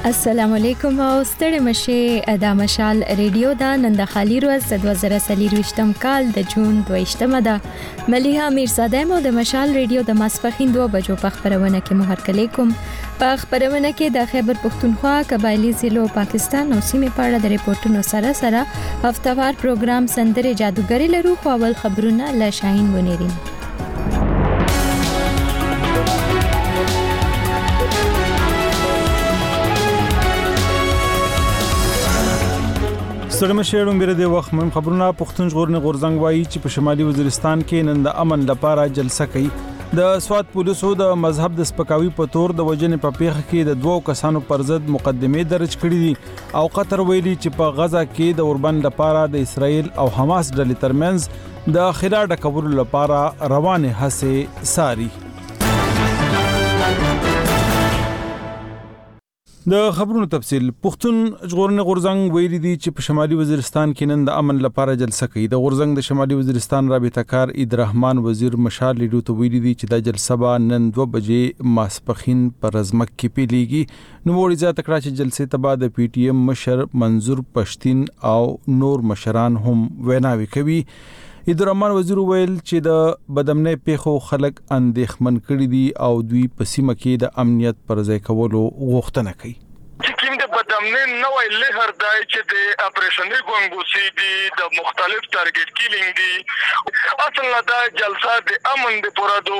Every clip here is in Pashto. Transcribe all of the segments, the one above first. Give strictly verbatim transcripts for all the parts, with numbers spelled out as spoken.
السلام علیکم او ستړي مشه د مشال ریډیو دا نن د خالی ورځ د دوه زره څلور کال د جون دوه ده مليها میرزاده مو د مشال ریډیو د ماسپخین دوه بجو په خبرونه کې مو هرکلی کوم په خبرونه کې د خیبر پختونخوا قبایلی ضلعو پاکستان او سیمې په اړه د ریپورتونو سره سره هفتهوار پروګرام سندره جادوګری لرو خو اول خبرونه له شاهین ونیرین سلام شهرون بیره د وخت مهم خبرونه پښتون ژغورنې غورزنګ وایي چې په شمالي وزیرستان کې نن د امن لپاره جلسه کوي د سواد پولیسو د مذهب د سپکاوي په تور د وجنې په پیښه کې د دوو کسانو پر ضد مقدمه درج کړې دي او قطر ویلي چې په غزا کې د اوربند لپاره د اسرایل او حماس ډلې ترمنځ د خلا ډکولو لپاره روانه هڅې ساري د خبرونو تفصیل پښتون ژغورنې غورزنګ ویلي دي چې په شمالي وزیرستان کې نن د امن لپاره جلسه کوي د غورزنګ د شمالي وزیرستان رابطه کار عبدالرحمن وزیر مشال لیدو ته ویلي دي چې د جلسه به نن دوه بجې ماسپخین پر ازمک کې پیلېږي نو وړي ځا تکړه چې جلسې ته بعد پی ټی ایم مشر منظور پښتين او نور مشران هم ویناوي کوي عبدالرحمن وزیر ویل چې د بدامنۍ پیښو خلک اندېښمن کړي دي او دوی په سیمه کې د امنیت پر ځای کولو غوښتنه کوي چې کوم د بدامنۍ نوې لهر دای چې د اپریشني ګونګوسی دي د مختلف ټارګټ کیلینګ دي اصل دا جلسه د امن د پرادو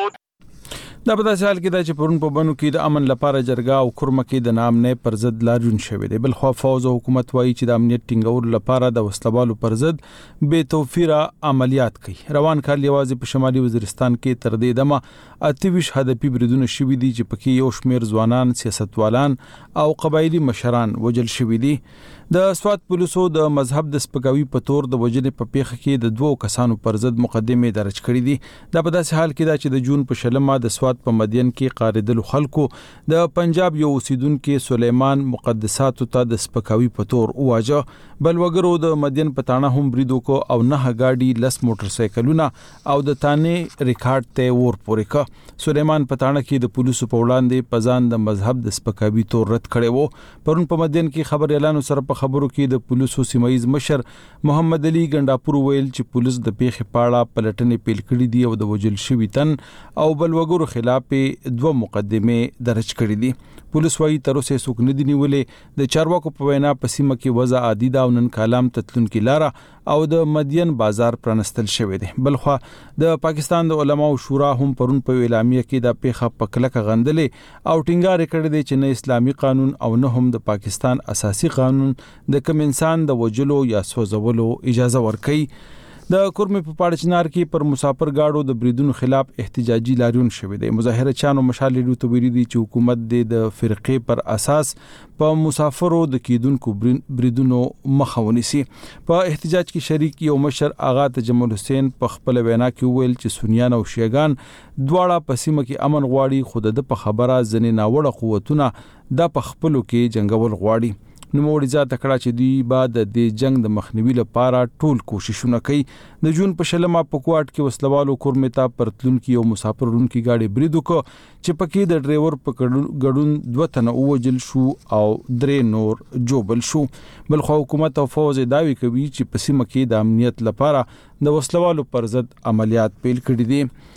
دا په داسې حال کې دا چې پرون په بنو کې د امن لپاره جرګه او کورمه کې د نامنې پر ضد لاریون شوې دي بل خو فوز او حکومت وایي چې د امنیت ټینګولو لپاره د وسلوالو پر ضد بے توفیره عملیات کوي روان کال یوازې په شمالي وزیرستان کې تر دې دمه اتویش هدفي بریدونه شوي دي چې پکې یو شمیر ځوانان سیاستوالان او قبایلی مشران وجل شوي دي د سواد پولیسو د مذهب د سپکاوي په تور د وجلې په پیښه کې د دوو کسانو پر ضد مقدمه درج کړې دي دا په داسې حال کې دا چې د جون په شلمه د سواد په مدین کې قاریدل خلکو د پنجاب یو اوسیدونکو سلیمان مقدسات ته د سپکاوي په تور واجه بل وګرو د مدین په تانه هم بریدو کو او نه غاډي لس موټر سایکلونه او د تانه ریکارډ ته ور پورې کا سلیمان په تانه کې د پولیسو په وړاندې پزان د مذهب د سپکاوي تور رد کړي وو پرون په مدین کې خبر اعلان سره په خبرو کې د پولیسو سیمایز مشر محمد علي ګنداپور ویل چې پولیس د پیښې پاړه پلټنې پیل کړې دي او د وجل شوی تن او بل وګړو خلاف دوه مقدمه درج کړې دي پولیس وايي تر اوسه څوک نه دي نیولې د چارواکو په وینا په سیمه کې وضع عادي دا نن کالام تتلون کې لاره او د مدین بازار پرانستل شوی دی بلخو د پاکستان د علماء شورا هم پرون په اعلامیه کې د پیښه پکلک غندلې او ټینګار کړی دی چې نه اسلامي قانون او نه هم د پاکستان اساسي قانون د کوم انسان د وجلو یا سوځولو اجازه ورکړي د کورمې په پاړچنار کې پر مسافر گاډو د بریدونو خلاف احتجاجي لاریون شوه دی مظاهره چانو مشال لیدو ته ویلي دي چې حکومت د فرقې پر اساس په مسافرو د کیدونکو بریدونو مخاوني سي په احتجاج کې شریک یو مشر آغا تجمل حسین په خپل وینا کې ویل چې سنیان او شیعاګان دواړه په سیمه کې امن غواړي خود د په خبره ځنې ناوړه قوتونه د په خپلو کې جنگول غواړي نو موړي ځا تکړه چې دی بعد د جنگ د مخنیوي لپاره ټول کوششونه کوي د جون په شلمه په کوټ کې وسلوالو کورمتا پرتلون کې یو مسافرون کې گاډي بریدو کو چې پکې د ډرایور په ګډون دوه تنه اوجل شو او درې نور جوبل شو بل خو حکومت او فوز داوی کوي چې په سیمه کې د امنیت لپاره د وسلوالو پر ضد عملیات پیل کړي دي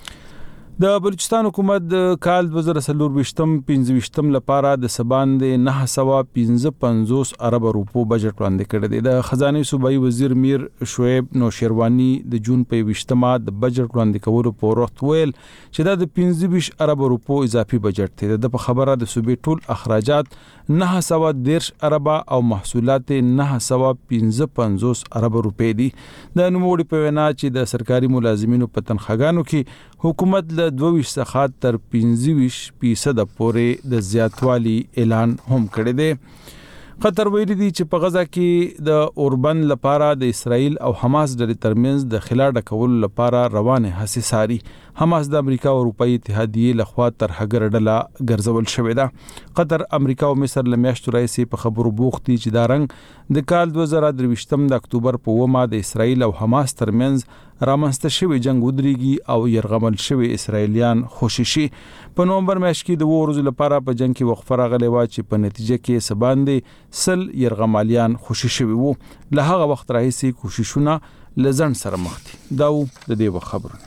د بلوچستان حکومت د کال دوه زره څلور پنځه لپاره د سبان د نه سوا پنځه پنځوس ارب روپو بجټ وړاندې کړی دی د خزانه صوبایي وزیر میر شعیب نوشیروانی د جون په وشتمه د بجټ وړاندې کولو په وخت ویل چې دا د پنځه ارب روپو اضافي بجټ دی د خبره د صوبې ټول اخراجات نه سوا دیرش ارب او محصولات نه سوا پنځه پنځوس ارب روپې دي د نوموړي په وینا چې د سرکاري ملازمینو په تنخواګانو کې حکومت له دوه څخه تر پنځه فیصد پورې د زیاتوالي اعلان هم کړی دی قطر ویلي دي چې په غزا کې د اوربند لپاره د اسرایل او حماس ډلې ترمنځ د خلا ډکولو لپاره روانه هڅې ساري حماس د امریکا او اروپאי اتحادیه لخوا تر هغه ډله ګرځول شوې ده. قطر، امریکا او مصر له میاشتو راځي په خبرو بوختي چې دا رنګ د کال دوه زره درویشتم د اکتوبر په ومه د اسرایل او حماس ترمنځ رامنځته شوی جنگ ودرېږي او يرغمل شوی اسرایلیان خوششي. په نومبر میاشت کې د ورځو لپاره په جنگ کې وقفه راغلی و چې په نتیجه کې سباندې سل يرغمالیان خوشي شوی وو. له هغه وخت راهیسي کوششونه لزن سره مخ دي. دا د دې خبرونه.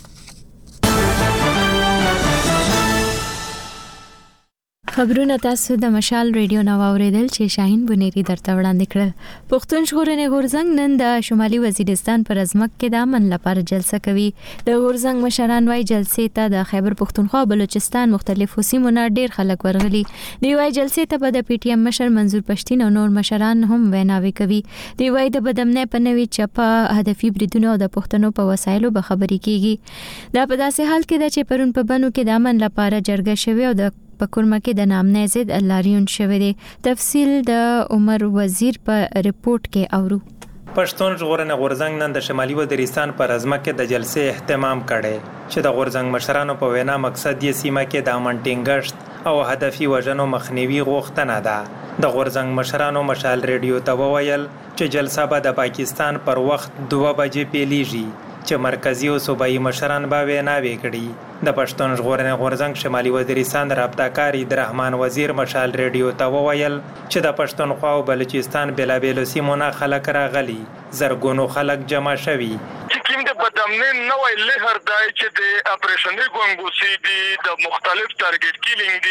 خبرونه تاسو د مشال ریډیو نو اوریدل چې شاهین بنيري درته وړاندې کړل. پښتون ژغورنې غورځنګ نن د شمالي وزیرستان پر ازمک کې د امن لپاره جلسه کوي. د غورځنګ مشران وايي جلسې ته د خیبر پښتونخوا بلوچستان مختلفو سیمو نه ډیر خلک ورغلي. دی وايي جلسې ته به د پی ټی ایم مشر منظور پښتين او نور مشران هم ویناوي کوي. دی وايي د بدمنۍ په نوي چپه هدفي بریدونو او د پښتنو په وسایلو به خبري کیږي. دا په داسې حال کې ده چې پرون په بنو کې د امن لپاره جرګه شوی او د په کورمه کې د نامنه ضد لاریون شوی دی. تفصیل د عمر وزیر په ریپورت کې اورو. پښتون ژغورنې غورځنګ نن د شمالي وزیرستان پر ازمکه کې د جلسې اهتمام کړي چې د غورځنګ مشرانو په وینا مقصد یې سیمه کې د امن ټینګښت او هدفي وژنو مخنیوي غوښتنه ده. د غورځنګ مشرانو مشال ریډیو ته وویل چې جلسه به د پاکستان پر وخت دوه بجې پیلیږي چې مرکزی او صوبایي مشران به ویناوي کړي. د پښتون ژغورنې غورځنګ شمالي وزیرستان رابطه کار عبدالرحمن وزیر مشال ریډیو ته وویل چې د پښتونخوا او بلوچستان بلابېلو سیمو نه خلک راغلي، زرګونو خلک جمع شوي. کوم د بدامنې نوې لهر دای چې د اپریشني ګونګوسی دي د مختلف ټارګټ کیلینګ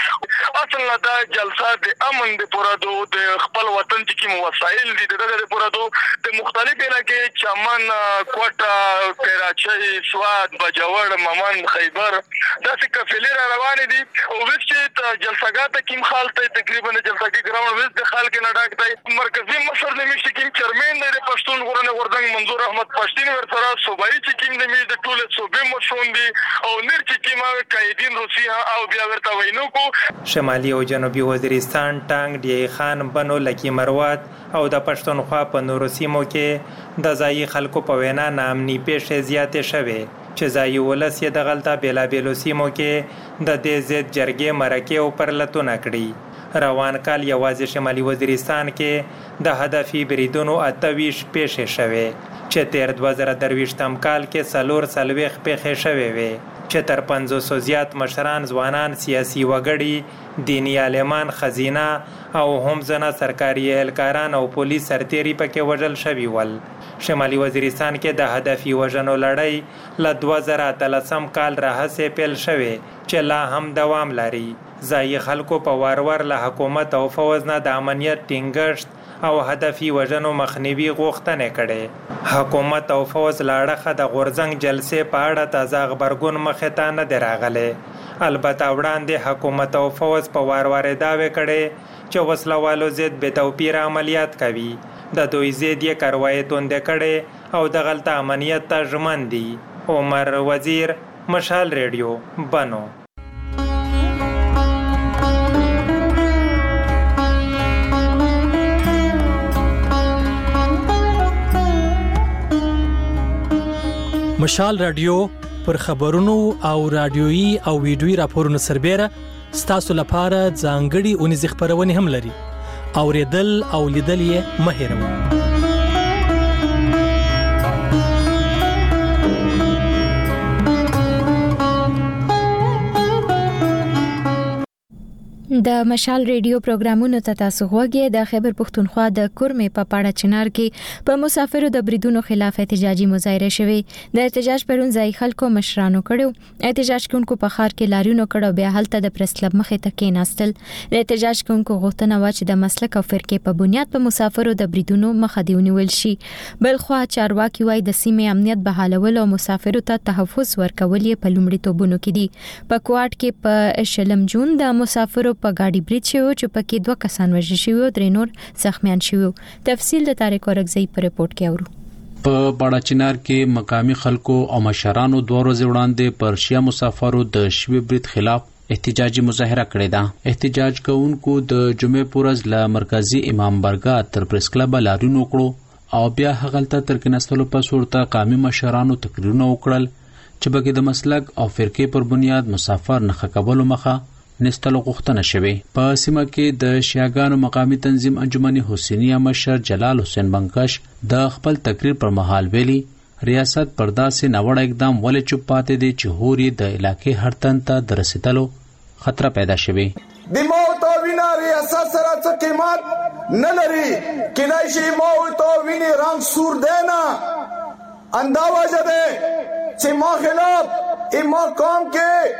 دي. اصل دا جلسه د امن د پرادو د خپل وطن چې کوم وسایل دي د د پرادو د مختلف علاقې چمن، کوټه، کراچۍ، سواد، بجاور، ممن، خیبر داسې کفیلې را روانې دي. او وڅ چې جلسګات کوم حالت تقریبا جلسګي ګراوند وڅ د خلک نه ډاک دی. مرکزی مشر د میشت کوم چیرمن د پښتون ژغورنې غورځنګ منظور احمد پښتين ورسره صوبایي چې کوم د میز د ټوله صوبې مشون دي او نر چې کوم قائدین روسیا او بیا ورته وینو کو. شمالي او جنوبي وزیرستان ټانګ دی خان بنو لکی مروات او د پښتونخوا په نورو سیمو کې د ځایي خلکو په وینا نامني پیښې زیاتې شوې چې ځایي ولس یې د غلطه بېلابېلو سیمو کې د دې ضد جرګې مرکې او پرلتونه کړي. روان کال یوازې شمالي وزیرستان کې د هدفي بریدونو اته ویشت پیښې شوې چې تیر دوه زره درویشتم کال کې څلور څلوېښت پیښې شوې وې چې تر پنځوسو زیات مشران، ځوانان، سیاسي وګړي، دیني عالمان، خزینه او هم ځنه سرکاري اهلکاران او پولیس سرتیري پکې وژل شوي ول. شمالي وزیرستان کې د هدفي وژنو لړۍ له دوه زره اتلسم کال راهیسې پیل شوې چې لا هم دوام لري. ځایي خلکو په وار وار له حکومت او فوز نه د امنیت ټینګښت او هدفي وژنو مخنیوي غوښتنې کړي. حکومت او فوز له اړخه د غورځنګ جلسې په اړه تازه غبرګون مخې ته نه دی راغلی. البته وړاندې حکومت او فوز په وار وار دعوې کړي چې وسله والو ضد بې توپیر عملیات کوي، د دوی ضد یې کاروایي توندې کړي او د غلطه امنیت ته ژمن دي. عمر وزیر، مشال ریډیو، بنو. مشال رادیو پر خبرونو او رادیويي او ویډیويي راپورونو سربېره ستاسو لپاره ځانګړي اونیز خبرونه هم لري. اوریدل او لیدل یې مه هېروئ. د مشال ریډیو پروګرامونو ته تاسو غوږی د خیبر پښتونخوا د کورمې په پاړه چنار کې په مسافرو د بریدونو خلاف احتجاجي مظاهره شوه. د احتجاج پرون ځای خلکو مشرانو کړو. احتجاج کوونکو په خار کې لاریونو کړو، بیا هلته د پریس کلب مخې ته کېناستل. د احتجاج کوونکو غوښتنه و چې د مسلک او فرقې په بنیاد په مسافرو د بریدونو مخه دی ونیول شي. بلخوا چارواکي وایي د سیمې امنیت بحالول او مسافرو ته تحفظ ورکول یې په لومړیتوبونو کې دي. په کوټ کې په شلم جون د مسافرو په ګاډي برید شوی چې پکې دوه کسان وژل شوي او درې نور زخمیان شوي. تفصیل د طارق اورګزئی په ریپورت کې اورو. په باړه چنار کې مقامی خلکو او مشرانو دوه ورځې وړاندې پر شیا مسافرو د شوي برید خلاف احتجاجي مظاهره کړې ده. احتجاج کوونکو د جمعې پورز له مرکزی امام برګا تر پریس کلب لاریون وکړو او بیا هغلته تر کېناستلو پس ورته قومي مشرانو تقریرونه وکړل چې بګې د مسلک او فرقې پر بنیاد مسافر نه خکبلو مخه نستلو غوښتنه شوه. په سیمه کې د شیعاګانو مقامی تنظیم انجمن حسینیه مشر جلال حسین بنکش د خپل تقریر پر مهال ویلي ریاست پردا سے نوړ اقدام ولې چوپ پاتې دي چې هوري د علاقې هر تن ته د رسیدلو خطر پیدا شوه. د موت او وینا ریاست سره څه قیمت نه لري کله چې موت او ویني رنگ سور دینا اندازه ده چې ما خلاف ایما قوم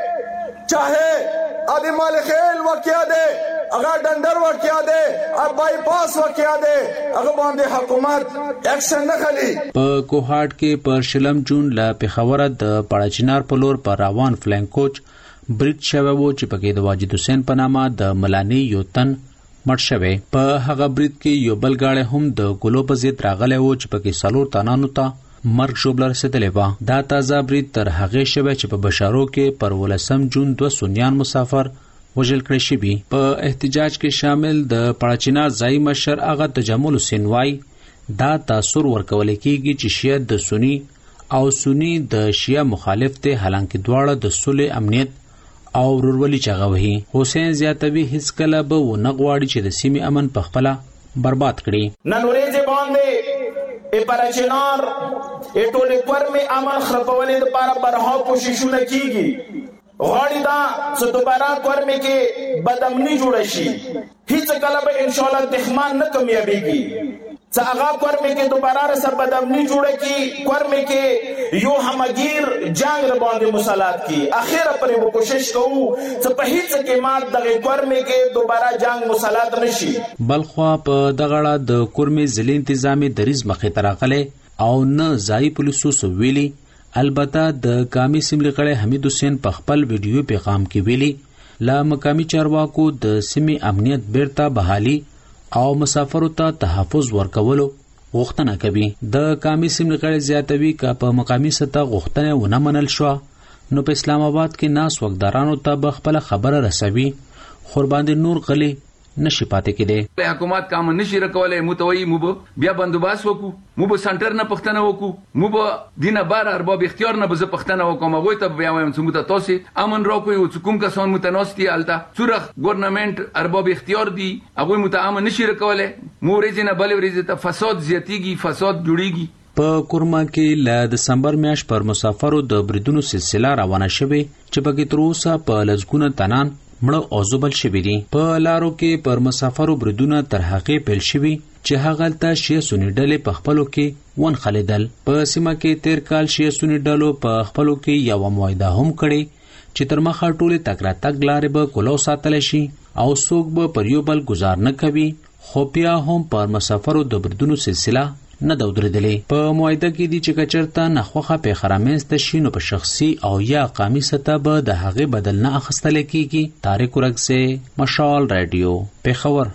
کې چاہے ادی مال خیل واقعہ دے اگر ڈنڈر واقعہ دے اب بائی پاس واقعہ دے اگر باندې حکومت ایکشن نه خلی. په کوهاټ کې پر شلم جون لا پیښور د پړاچینار په لور پر روان فلنک کوچ بریټ شوه و چې پکې د واجد حسین په نامه د ملانی یو تن مړ شوه. په هغه بریټ کې یو بل گاړی هم د ګلو په ضد راغلی و چې پکې سالور تنانو ته مرګ شوبل رسیدلې و. دا تازه بریټ تر هغه شوه چې په بشارو کې پر ولسم جون دو سنیان مسافر وژل کړی شوی. په احتجاج کې شامل د پړاچینار ځای مشر اغا تجمل حسین وای دا تاثر ورکول کېږي چې شیعه د سنی او سنی د شیعه مخالف ته حالانکه دواړه د صلح امنیت او ورورولي چغوي. حسین زیاتوي هیڅ کله به و نغواړي چې د سیمې امن په خپل برباد کړي. نن ورځې باندې ای پړاچینار ای ټولې پرمه امن خرابولې لپاره برها کوششونه کیږي. غاړي دا چې دوباره کورمه کې بدامني جوړ شي هیڅ کله به ان شاء الله دښمن نه کمیابيږي. چې هغه کورمه کې دوباره سره بدامني جوړ کی کورمه کې یو همگیر جنگ ر باندې مسلط کی اخیره پر وو کوشش کوو چې په هیڅ کې مات دغه کورمه کې دوباره جنگ مسلط نشي. بلخوا په دغړه د کورمه ضلع انتظامی دریز مخې تراغله او نه ځای پولیسو سو ویلي. البته د قومي سیملي غړي حمید حسین په خپل ویډیو پیغام کې ویلي لا مقامی چارواکو د سیمې امنیت بیرته بحالي او مسافرو ته تحفظ ورکولو غوښتنه کوي. د قومي سیملي غړي زیاتوي ک په مقامی سطح غوښتنه ونه منل شو نو په اسلام آباد کې ناس وګدارانو ته به خپل خبره رسوي خور باندې نور غلي نشي پاتې کېده. حکومت کام نشي رکولای متوي مو بیا بندوباس وکړو مو به سنټر نه پښتنه وکړو مو به دینه بار ارباب اختیار نه به پښتنه وکوم هغه ته بیا وایم چې مو ته تاسو امن راکوي او حکومت کسان متناستی الته څوره ګورنمنت ارباب اختیار دي هغه مو ته امن نشي رکولای مو ورځ نه بل ورځ ته فساد زیاتیږي فساد جوړیږي. په کورما کې ل دسمبر میاشت پر مسافرو د بریدونو سلسله روانه شوه چې پکې تر اوسه په لزګونه تنان مړه او زبل شوی دي. په لارو کې پر مسافرو بریدونه تر هغه پیل شوی چې هغه ته شیعه سنی ډلې په خپلو کې ون خلیدل. په سیمه کې تیر کال شیعه سنی ډلو په خپلو کې یو معاهده هم کړی چې تر مخه ټوله تکرا تک لارې به کولو ساتل شي او څوک به پر یو بل گزار نه کوي. خو بیا هم پر مسافرو د بریدونو سلسله نه د ودرېدلې. په معاهده کې دي چې کچرته نخوخه په خرامنځ ته شینو په شخصي او یا قومي سطح به د هغه بدل نه اخستل کیږي. طارق ورک سے مشال رادیو پیښور.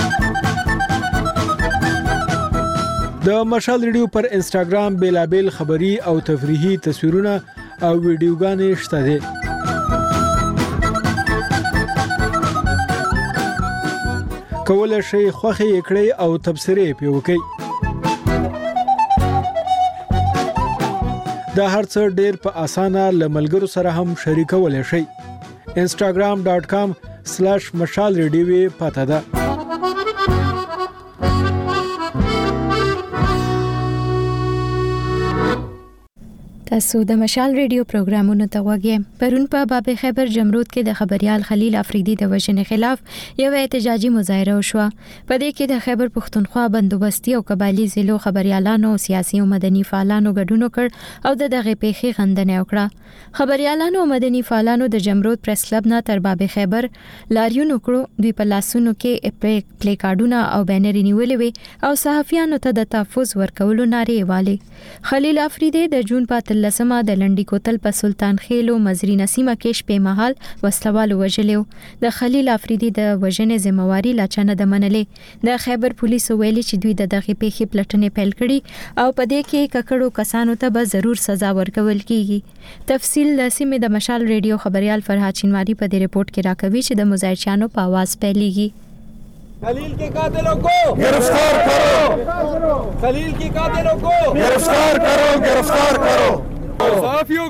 د مشال ریډیو پر انسټاګرام بیلابل خبری او تفریحي تصویرونه او ویډیوګانې شته دي. کولای شئ خوښي کړئ او تبصره پې وکړئ. دا هرڅه ډېر په اسانه لملګرو سره هم شریکولای شئ. instagram dot com slash مشال ریډیو پته ده. تاسو د مشال ریډیو پروګرامونو ته وګورئ. پرون په باب خیبر جمرود کې د خبريال خلیل افریدي د وژنې خلاف یو احتجاجي مظاهره وشوه. په دې کې د خیبر پښتونخوا بندوبستي او قبایلی ضلعو خبريالانو او سیاسي او مدني فعالانو ګډون وکړ او د دغه پیښې غندنه وکړه. خبريالانو او مدني فعالانو د جمرود پریس کلب نه تر باب خیبر لاریون وکړو. دوی په لاسونو کې پلی کارډونه او بینر نیولې وي او صحافیانو ته د تحفظ ورکولو نارې والي. خلیل افریدي د جون په لسمه د لنډی کوتل په سلطان خېلو مزری نسیمه کې شپې مهال وسلوالو وجلیو. د خلیل افریدي د وژنې ذمہواری لا چانه د منلې. د خیبر پولیسو ویلي چې دوی د دغه پیښې پلټنې پیل کړي او په دې کې ککړو کسانو ته به ضرور سزا ورکول کیږي. تفصیل د سیمې د مشال ریډیو خبريال فرحات چینواری په دې رپورت کې راکوي چې د مظاهرچیانو په आवाज پیلېږي. खलील के कातिलों को गिरफ्तार करो, खलील के कातिलों को गिरफ्तार करो, गिरफ्तार करो, सहाफियों को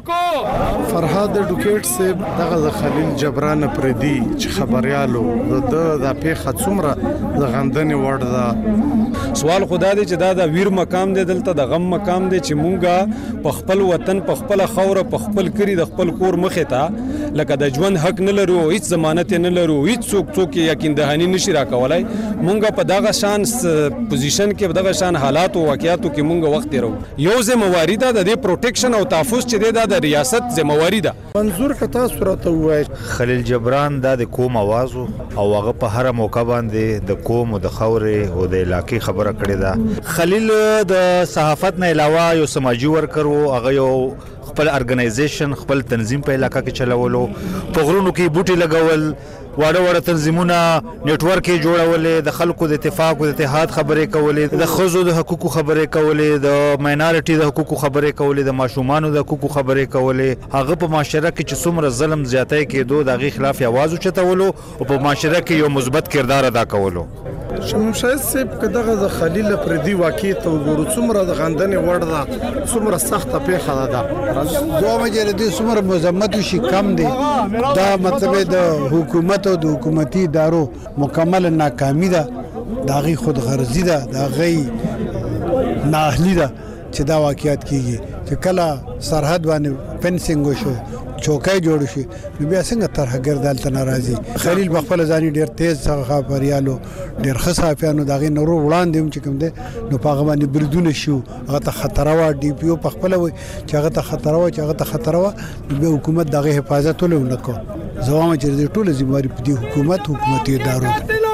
فرهاد ډوکیټ صاحب دغه خلیل جبران پردي چې خبريالو د د پیښه څومره د غندنې وړ ده. سوال خدا دې چې دا د ویر مقام دی، دلته د غم مقام دی چې مونږه په خپل وطن په خپل خوره په خپل کری د خپل کور مخې ته لکه د ژوند حق نه لرو، هیڅ ضمانت نه لرو، هیڅ څوک څوک یقین دهانی نشي راکولای. مونږه په دغه شان پوزیشن کې په دغه شان حالات او واقعیاتو کې مونږه وخت تیرو. یو ذمہواری ده د پروټیکشن او تحفظ چې د ریاست ذمہواری ده. منظور کتا صورت وای خلیل جبران دا د قوم आवाज او هغه په هر موقع باندې د قوم او د خورې او د علاقې خبره کړې ده. خلیل د صحافت نه علاوه یو سماجی ورکر وو، هغه یو خپل ارګنایزیشن خپل تنظیم په علاقہ کې چلولو، په غرونو کې بوټي لګول، واړه واړه تنظیمونه نیټورک یې جوړولې، د خلکو د اتفاق او اتحاد خبرې کولې، د ښځو د حقوقو خبرې کولې، د ماینارټي د حقوقو خبرې کولې، د ماشومانو د حقوقو خبرې کولې. هغه په معاشره کې چې څومره ظلم زیاتۍ کېدو د هغې خلاف یې اواز اوچتولو او په معاشره کې یو مثبت کردار ادا کولو. شمشاد صاحب که دغه د خلیل پردي واقع ته وګورو څومره د غندنې وړ ده، څومره سخته پیښه ده. دوه مجرد څومره مزمت شي کم دی. دا مطلب د حکومت او د حکومتي ادارو مکمل ناکامي ده، دا غي خود غرضی ده، دا غي ناهلی ده چې دا واقعیت کیږي. چې کله سرحد باندې فنسینګ وشو، چوکای جوړ شي، نو بیا څنګه طرح ګرځال ته ناراضي. خلیل بخپل ځاني ډیر تیز خبريالو، ډیر خصافیانو دغه نورو وړاندې هم چې کوم دي نو په هغه باندې بریدونه شو، هغه ته خطر وا ډي پی او په خپل وي چې هغه ته خطر وا چې هغه ته خطر وا به حکومت دغه حفاظت ولونه کو. زوامه چې د ټوله ذمہواری په دې حکومت حکومتي ادارو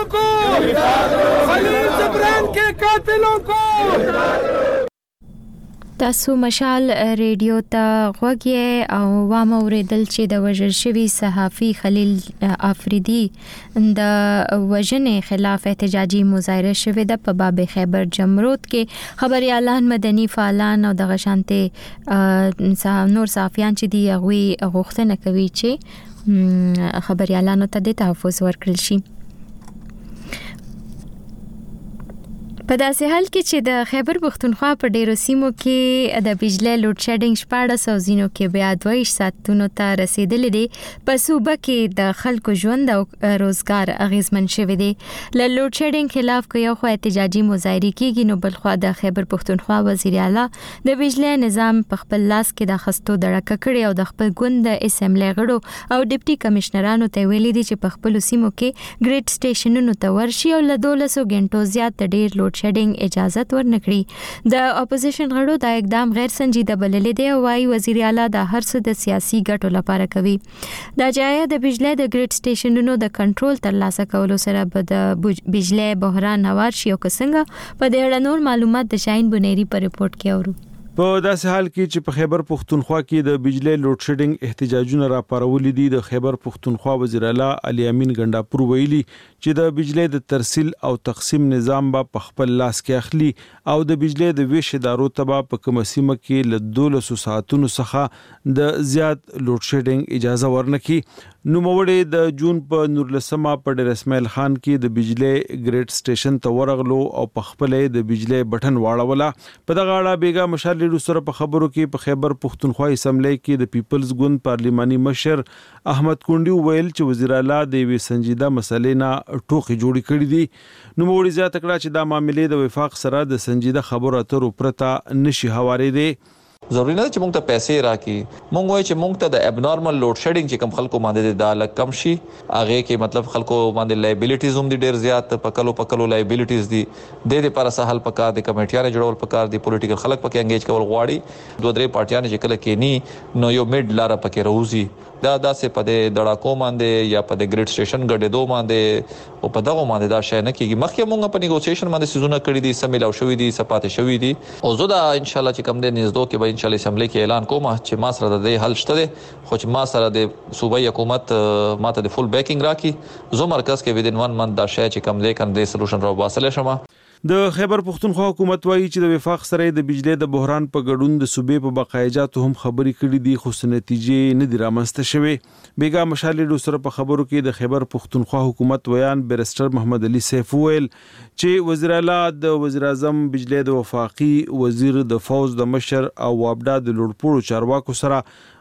خلیل جبران کې قاتلوں کو. تاسو مشال ریډیو ته غوږی او وام اوریدل چې د وژل شوي صحافي خلیل افریدي د وژنې خلاف احتجاجي مظاهره شوې ده په باب خیبر جمرود کې. خبريالان، مدني فعالان او د غشانته نور صحافیان چې دی غوي غوښتنه کوي چې خبريالانو ته د تحفظ ورکړل شي. په داسې حال کې چې د خیبر پښتونخوا په ډیرو سیمو کې د بجلی لوډ شیډینګ شپاړس او زینو کې بیا دوه ساعتونو ته رسیدلې دي. په صوبه کې د خلکو ژوند او روزګار اغیزمن شوی دی. له لوډ شیډینګ خلاف کو یو خو احتجاجي مظاهره کیږي، نو بل خو د خیبر پښتونخوا وزیر اعلی د بجلی نظام په خپل لاس کې د خستو دړه کړي او د خپل ګوند د اسمبلی غړو او ډیپټي کمشنرانو ته ویلي دي چې په خپل سیمو کې ګریډ سټیشنونو ته ورشي او له دولسو غنټو زیات ډیر لوډ شیډینګ اجازه ورنکړي. د اپوزیشن غړو دا اقدام غیر سنجیده بللی دی او وايي وزیر اعلی د هر څه د سیاسي ګټو لپاره کوي. دا جایه د بجلی د ګریډ سټیشنونو د کنټرول ترلاسه کولو سره به د بجلی بحران هوار شي او څنګه په دې اړه نور معلومات د شاهین بنيري په ریپورت کې اورو. په داسې حال کې چې په خیبر پښتونخوا کې د بجلی لوډ شیډینګ احتجاجونه راپارولې دي، د خیبر پښتونخوا وزیر اعلی علي امین ګنداپور ویلي چې د بجلی د ترسیل او تقسیم نظام به په خپل لاس کې اخلي او د بجلی د ویش ادارو ته په کوم سیمه کې له دولسو ساعتونو څخه د زیات لوډ شیډینګ اجازه ورنکړي. نو موړې د جون په نورلسمه په ډیر اسماعیل خان کې د بجلی ګریډ سټیشن ته ورغلو او په خپل د بجلی بټن واړوله. په دغه اړه بیګا مشال ډیرو سره په خبرو کې په خیبر پښتونخوا اسمبلی کې د پیپلز ګوند پارلیماني مشر احمد کونډي ویل چې وزیر اعلی د وی سنجیده مسلې نه ټوخي جوړی کړی دي. نو موړي زیات کړه چې دا معاملې د وفاق سره د سنجیده خبرو اترو پرته نشي هواري دي. ضروري نه چې موږ ته پیسې راکې، موږ وایو چې موږ ته د ابنورمال لوډ شیډینګ چې کم خلکو باندې د لک کم شي، هغه کې مطلب خلکو باندې لایبیلیټیز هم دي ډیر زیات، پکلو پکلو لایبیلیټیز دي. د دې لپاره سهال پکار دي کمیټیانه جوړول پکار دي، پولیټیکل خلک پکې انګیج کول غواړي. دوه درې پارټیانه چې کله کې ني نو یو میډ لار پکې راوځي. دا داسې په د دړاکو باندې یا په د ګریډ سټیشن ګډېدو باندې او په دغه باندې دا شای نه کیږي. مخکې موږ په نیګوسییشن باندې سيزونه کړی دي، سمېلاو شوې دي، سپاتې شوې دي او زه دا ان شاء الله چې کوم د نږدې کې به ان شاء الله اسمبلی کې اعلان کوم چې ما سره د دې حل شته دي، خو چې ما سره د صوبایي حکومت ماته د فول بیکینګ راکړي، زه مرکز کې ودین ون منت دا شای چې کوم دی کنه د سولوشن راو باسل شمه. د خیبر پښتونخوا حکومت وایي چې د وفاق سره د بجلی د بحران په ګډون د صوبې په بقایجاتو هم خبرې کړې دي، خو نتیجې نه دي رامنځته شوې. بیګا مشالې سره په خبرو کې د خیبر پښتونخوا حکومت ویان بیرسټر محمد علي سیف ویل چې وزیر اعلی د وزیر اعظم بجلی د وفاقي وزیر د فوز د مشر او وابډا د لوړپوړو چارواکو سره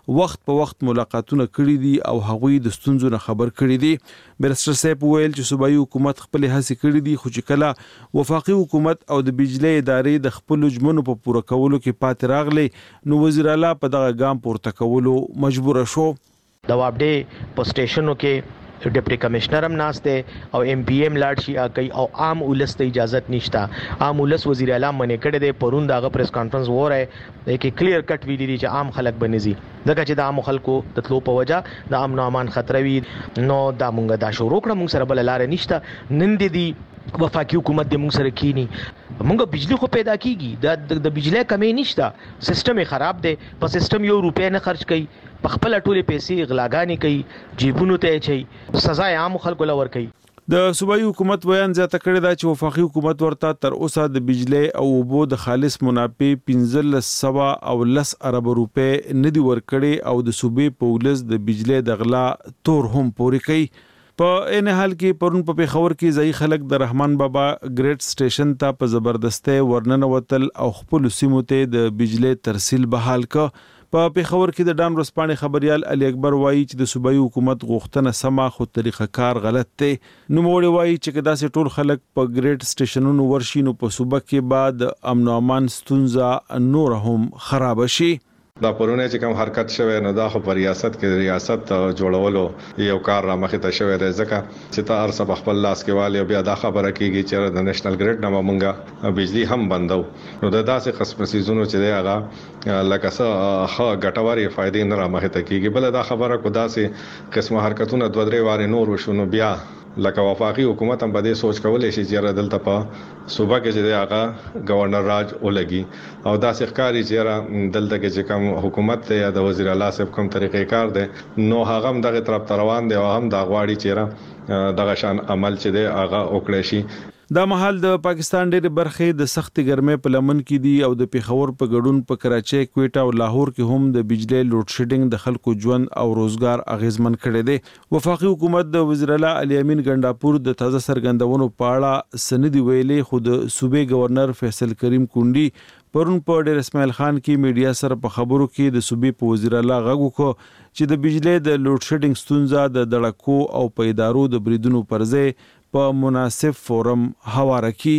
وخت په وخت ملاقاتونه کړي دي او هغوی د ستونزو نه خبر کړي دي. بیرسټر صاحب ویل چې صوبایي حکومت خپل هڅې کړي دي، خو چې کله وفاقي حکومت او د بجلی ادارې د خپل ژمنو په پوره کولو کې پاتې راغلي نو وزیر اعلی په دغه ګام پورته کولو مجبور شو. د وابډې په سټیشنو کې ډیپټي کمشنر هم ناشته او ایم پی ایم لاړ شي کوي او عام ولس ته اجازه نشته. عام ولس وزیر اعلی منې کړي دی، پرون دغه پریس کانفرنس وره کې کلیر کټ ویلي دي چې عام خلک بنځي ځکه چې د عام خلکو د تلو په وجه د امن او امان خطر وي. نو دا مونږه دا شروع کړه، مونږ سره بل لار نشته. نن دې وفاقي حکومت د مونږ سره کینی، مونږ بجلی خو پیدا کیږي، د بجلی کمی نشته، سیستم خراب دی، په سیستم یو روپیا نه خرج کوي، په خپل ټولې پیسې غلاګانی کوي، جیبونو ته چي سزا عام خلکو لور کوي. د صوبایي حکومت بیان زیاته کړی دا چې وفاقي حکومت ورته تر اوسه د بجلی او اوبو د خالص منافع پنځلس سوه او لس ارب روپۍ نه دی ورکړي او د صوبې په ولس د بجلی د غلا تور هم پوري کوي. په ان حال کې پرون په پیښور کې ځای خلک د رحمان بابا ګریډ سټیشن ته په زبردستۍ ورننه وتل او خپل سیمو ته د بجلی ترسیل بحال ک. په پیښور کې د ډان ورسپانې خبريال علي اکبر وایي چې د صوبایي حکومت غوښتنه سما خو طریقه کار غلط دی. نو موږ وایي چې دا سه ټول خلک په ګریډ سټیشنونو ورشي نو په صوبه کې بعد امن او امان ستونزه نور هم خراب شي. دا پرونه چې کوم حرکت شوه نو دا خو په ریاست کې ریاست جوړولو یو کار را مخې ته شوی دی، ځکه چې تا ارسه په خپل لاس کې والی بیا دا خبره کیږي چې د نېشنل ګریډ نه مونږه بجلی هم بندو. نو دا داسې قسم سيزونو چې دی هغه لکه څه ښه ګټوري فائدې نه را مخې ته کیږي. بل دا خبره کو داسې قسمه حرکتونه دوه درې واره نور وشونو بیا لکه وفاقي حکومت هم په دې سوچ کولای شي چې دلته په صوبه کې چې هغه گورنر راج ولګي او دا ښکاری چې دلته کې چې کوم حکومت یا د وزیر اعلی صاحب کوم طریقې کار دی نو هغه هم دغه طرف روان دی او هم دا غواړي چې دغه شان عمل چې دی هغه وکړي شي. دا مهال د پاکستان ډېر برخې د سخت ګرمۍ په لمن کې دي او د پیښور په ګډون په کراچۍ، کوټا او لاهور کې هم د بجلی لوډ شیډینګ د خلکو ژوند او روزګار اغیزمن کړي دي. وفاقي حکومت د وزیر اعلی علي امین ګنڈاپور د تازه سرګندونو په اړه سندې ویلي، خو د صوبې گورنر فیصل کریم کونډي پرون په ډېر اسماعیل خان کې میډیا سره په خبرو کې د صوبې په وزیر اعلی غږ وکړ چې د بجلی د لوډ شیډینګ ستونزه د دړکو او په ادارو د بریدونو پر ځای په مناسب فورم هواره کی.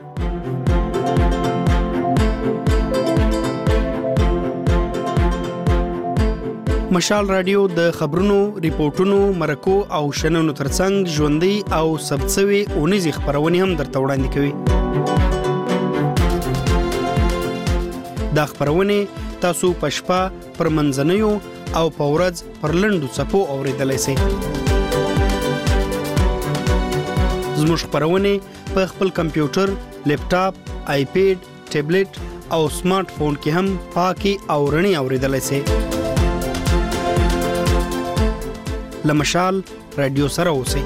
مشال رادیو د خبرونو، ریپورتونو، مرکو او شننو ترڅنګ ژوندۍ او سبڅوي اونیزي خبرونه هم درته وړاندې کوي. دا خبرونه تاسو پښپا پر منځنیو او په ورځ پر لندو صفو اوریدلای شئ. زموږ خبرونه په خپل کمپیوټر، لیپټاپ، آیپیډ، ټابلیټ او سمارټ فون کې هم پاکي او رڼي اوریدلای شئ. لمشال رادیو سره اوسئ.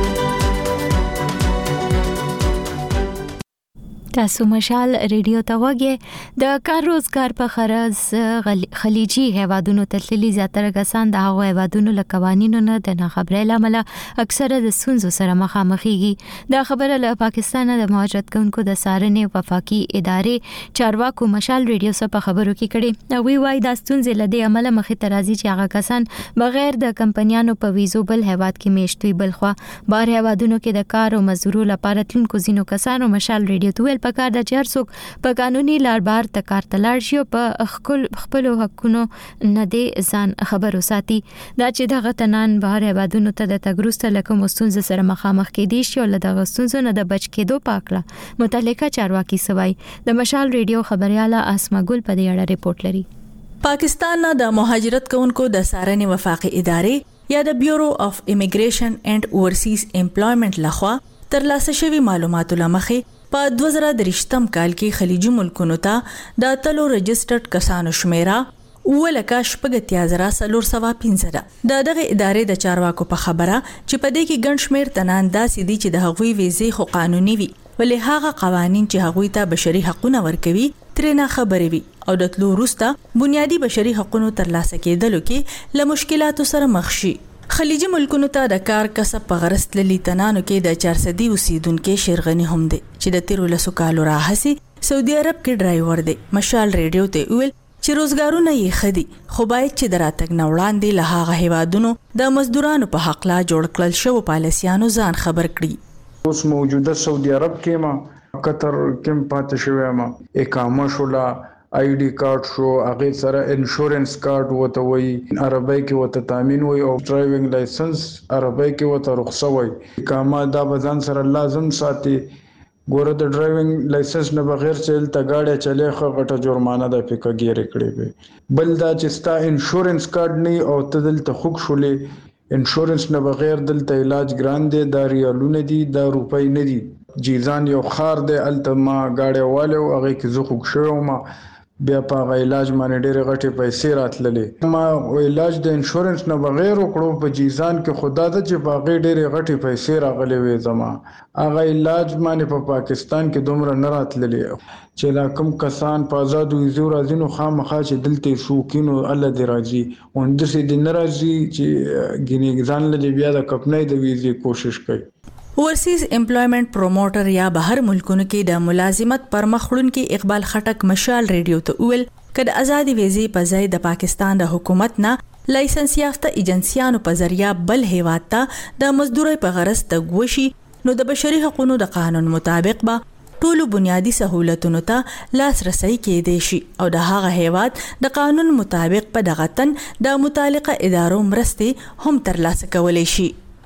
تاسو مشال ریډیو ته وګورئ. د کار روزګار په خرز خلیجي هیوادونو ته تللي زیاتره کسان د هغو هیوادونو له قوانینو نه د ناخبرۍ له امله اکثره د ستونزو سره مخامخېږي. دا خبره له پاکستان د مهاجرت کوونکو د څارنې وفاقي ادارې چارواکو مشال ریډیو سره په خبرو کې کړي. وی وای دا ستونزې له دې امله مخې ته راځي چې هغه کسان بغیر د کمپنیانو په ویزو بل هیواد کې میشت وي. بلخوا بهر هیوادونو کې د کار او مزدورو لپاره تلونکو ځینو کسانو مشال ریډیو ته پکار د چار څوک په قانوني لار بار ته کار تلاړ شي او په خپل خپل حقونو نه دي ځان خبرو ساتي. دا چې دغه تنان بهر هیوادونو ته د تګروسته لکه مستونز سره مخامخ کېدي شي او له دغه ستونزو نه د بچ کېدو پاکله متعلقه چارواکي سوای. د مشال ریډیو خبرياله اسما ګل په دې اړه ریپورت لري. پاکستان نه د مهاجرت کوونکو د څارنې وفاقي ادارې یا د بیورو اف امیګریشن اینڈ اورسیز امپلایمنٹ لخوا ترلاسه شوی معلوماتو لمخې په دوه زره درشتم کال کې خلیجي ملکونو ته د تلو رجسټرډ کسانو شمیره ولکه شپږ زره څلور سوه پنځه ده. د دغه ادارې د چارواکو په خبره چې په دې کې ګڼ شمېر تنان داسې دي چې د هغوی ویزې خو قانوني وي ولې هغه قوانین چې هغوی ته بشري حقوقونه ورکوي ترې نه خبرې وي او د تلو وروسته بنیادي بشري حقوقونو ترلاسه کېدلو کې له مشکلاتو سره مخ شي. خلیجي ملکونو ته د کار کسب په غرض تللي تنانو کې د چار صدي اوسیدونکو شیرغني هم دي چې د تیرو لسو کالو راهسي سعودي عرب کې ډرایور دی. مشال ریډیو ته ویل چې روزګارونه یې خدي خو باید چې دراتګ نه وړاندې له هغه هیوادونو د مزدورانو په حق لا جوړ کړل شو پالیسیانو ځان خبر کړي. اوس موجوده سعودي عرب کې ما قطر کې پاتې شوی ما اقامه شولا آی ډی کارت شو هغه سره انشورنس کارت وته وي عربی کې وته تامین وي او ډرایوینګ لایسنس عربی کې وته رخصه وي اقامه دا بزن سره لازم ساتي. ګوره د ډرایوینګ لایسنس نه بغیر چل تا گاډي چلے خو غټه جرمانه د پکا ګیره کړې به بل دا چې ستا انشورنس کارت نه او تدل ته خوک شولې انشورنس نه بغیر دلته علاج ګران دي دا ریالونه دي دا روپۍ نه دي. جیزان یو خار دی التما گاډي والو هغه کې زه خوک شوم ما بیا په علاج باندې ډېر غټي پیسې راتللې ما علاج د انشورنس نه بغیر وکړو په جیزان کې خدا د چې باغې ډېر غټي پیسې راغلې وې زما هغه علاج باندې په پاکستان کې دومره نه راتللې چې لا کوم کسان په آزاد ویزو راځي نو خامخا چې دلته شوکینو الله دې راځي وند سي د ناراضي چې ګینې ځان له بیا د کپنې د ویزې کوشش کوي. اورسیز امپلایمنٹ پروموټر یا بهر ملکونو کې د ملازمت پر مخړون کې اقبال خټک مشال ریډیو ته ویل کله آزادي ویزې په ځای د پاکستان د حکومت نه لایسنس یافته ایجنسیانو په ذریعہ بل هیواد ته د مزدوري په غرض تګوشي نو د بشري حقوقو د قانون مطابق به ټولو بنیادی سہولتونو ته لاسرسي کېدای شي او د هغه هیواد د قانون مطابق په دغه تن د متعلقه ادارو مرستې هم ترلاسه کولای شي.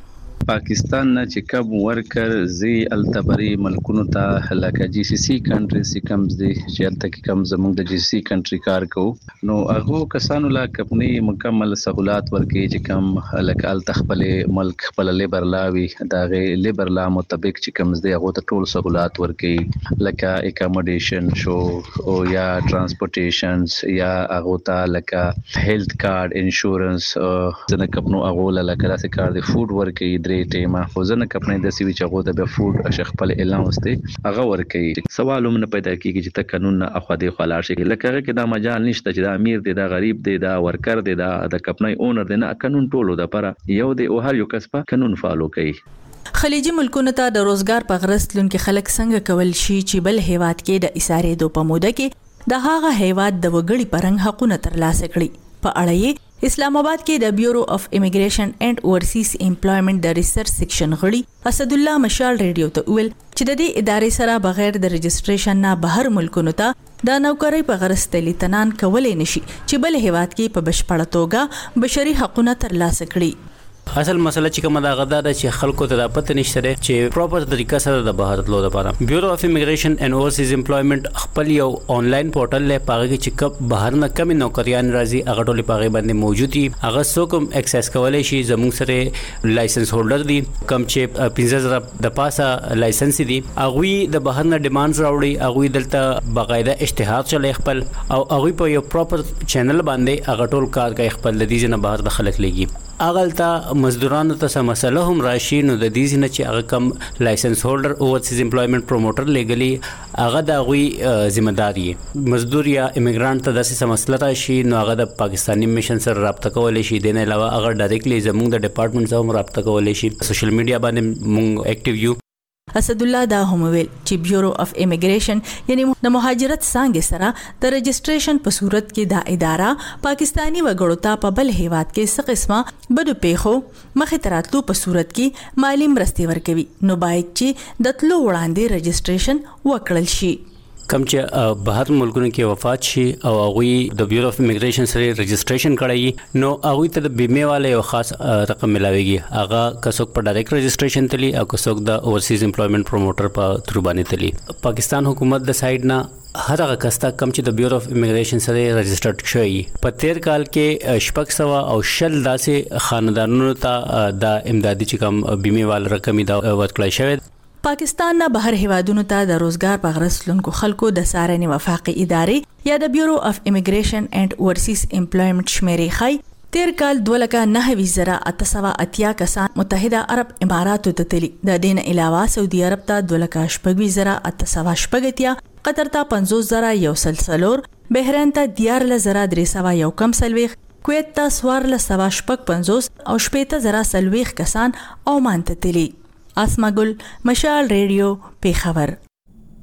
پاکستان نه چې کب ورکر زی التبری ملکونو ته لکه جی سی سی کنټریز کم دي چې الته کې کم زموږ د جی سی سی کنټری کار کوو نو هغه کسانو لا کپنی مکمل سہولات ورکې چې کم لکه الته خپل ملک خپل لیبر لاوي دغه لیبر لا مطابق چې کم دي هغه ته ټول سہولات ورکې لکه اکاموډیشن شو او یا ترانسپورټیشنز یا هغه ته لکه هیلث کارت انشورنس ځنه کپنو هغه لکه داسې کار دی فود ورکې درې ټیمه خو ځنه کپنې د سی وی چغو د بیا فود شیخ خپل اعلان واستي هغه ورکې سوال هم نه پیدا کیږي چې ته قانون نه اخوا دی خلاص شي لکه هغه کې دا مجال نشته چې دا امیر دی دا غریب دی دا ورکر دی دا د کپنې اونر دی نه قانون ټولو د پر یو دی او هر یو کس په قانون فالو کوي. خلیجي ملکونو ته د روزګار په غرض لونکي خلک څنګه کول شي چې بل هیواد کې د اساره دو په موده کې د هغه هیواد د وګړي پرنګ حقونه ترلاسه کړي. په اړه اسلام آباد کې د بیورو اف امیګریشن اینڈ اورسیز امپلایمنٹ د ریسرچ سیکشن غړي اسد الله مشال ریډیو ته ویل چې د دې ادارې سره بغیر د رجسټریشن نه بهر ملکونو ته د نوکری په غرض تلیتنان کولای نشي چې بل هیواد کې په بشپړه توګه بشري حقوقونه ترلاسه کړي. اصل مسله چې کومه دا غدا ده چې خلکو ته د پته نشته چې پراپر طریقه سره د بهر تلو لپاره بیورو اف امیګریشن اینڈ اورسیز امپلایمنٹ خپل یو آنلاین پورټل له پاغه کې چې کب بهر نه کم نوکریان راځي هغه ټول پاغه باندې موجود دي هغه څوک اکسس کولای شي زموږ سره لایسنس هولډر دي کم چې پنځه زره د پاسه لایسنس دي هغه د بهر نه ډیمانډز راوړي هغه دلته باقاعده اشتهار چلای خپل او هغه په یو پراپر چینل باندې هغه ټول کار کوي خپل د دې نه بهر د خلک لګي اغلتا مزدورانو ته سم مسله هم راشي نو د دې نه چې هغه کم لایسنس هولډر اورسیز امپلایمنٹ پروموټر لیګلی هغه د غوي ذمہ داری مزدور یا ایمیګرانټ ته د سم مسله راشي نو هغه د پاکستانی میشن سره رابطه کولای شي د نه علاوه هغه ډایرکټلی زموږ د ډپارټمنټ سره رابطه کولای شي سوشل میډیا باندې مونږ اکټیو یو. اسد الله دا هم ویل چې بیورو اف امیګریشن یعنی د مهاجرت څنګه سره د رجسټریشن په صورت کې دا اداره پاکستانی وګړو ته په بل هیواد کې څه قسمه بدو پیخو مخې تراتلو په صورت کې مالی مرستې ورکوي نو باید چې د تلو وړاندې رجسټریشن وکړل شي. کم چې بهر ملکونو کې وفات شي او هغه د بیورو اف امیګریشن سره رجسټریشن کړی نو هغه ته د بیمه والے یو خاص رقم ملاويږي هغه کڅوک په ډایرکټ رجسټریشن تلی او کڅوک د اورسیز امپلایمنٹ پروموټر په تر باندې تلی پاکستان حکومت د سایډ نه هر هغه کستا کم چې د بیورو اف امیګریشن سره رجسټرډ شوی په تیر کال کې شپږ سو او شل داسې خاندانونو ته د امدادي چې کم بیمه وال رقم دا ورکړی شوی. پاکستان نه بهر هیوادونو ته د روزګار په غرض لونکو خلکو د سارنې وفاقي ادارې یا د بیورو اف امیګریشن اینڈ اورسیز امپلایمنٹ شمیرې خای تیر کال دوه لکه نهه ویشت زره اته سوه اتیا کسان متحده عرب اماراتو ته تللی د دین علاوه سعودي عرب ته دوه لکه شپږ ویشت زره اته سوه شپږ اتیا قطر ته پنځوس زره یو سل څلور بحرین ته دیارلس زره درې سوه یو کم څلوېښت کویت ته څوارلس سوه شپږ پنځوس او شپېته زره څلوېښت کسان عمان ته تللی. اسما ګل مشال ریډیو پیښور.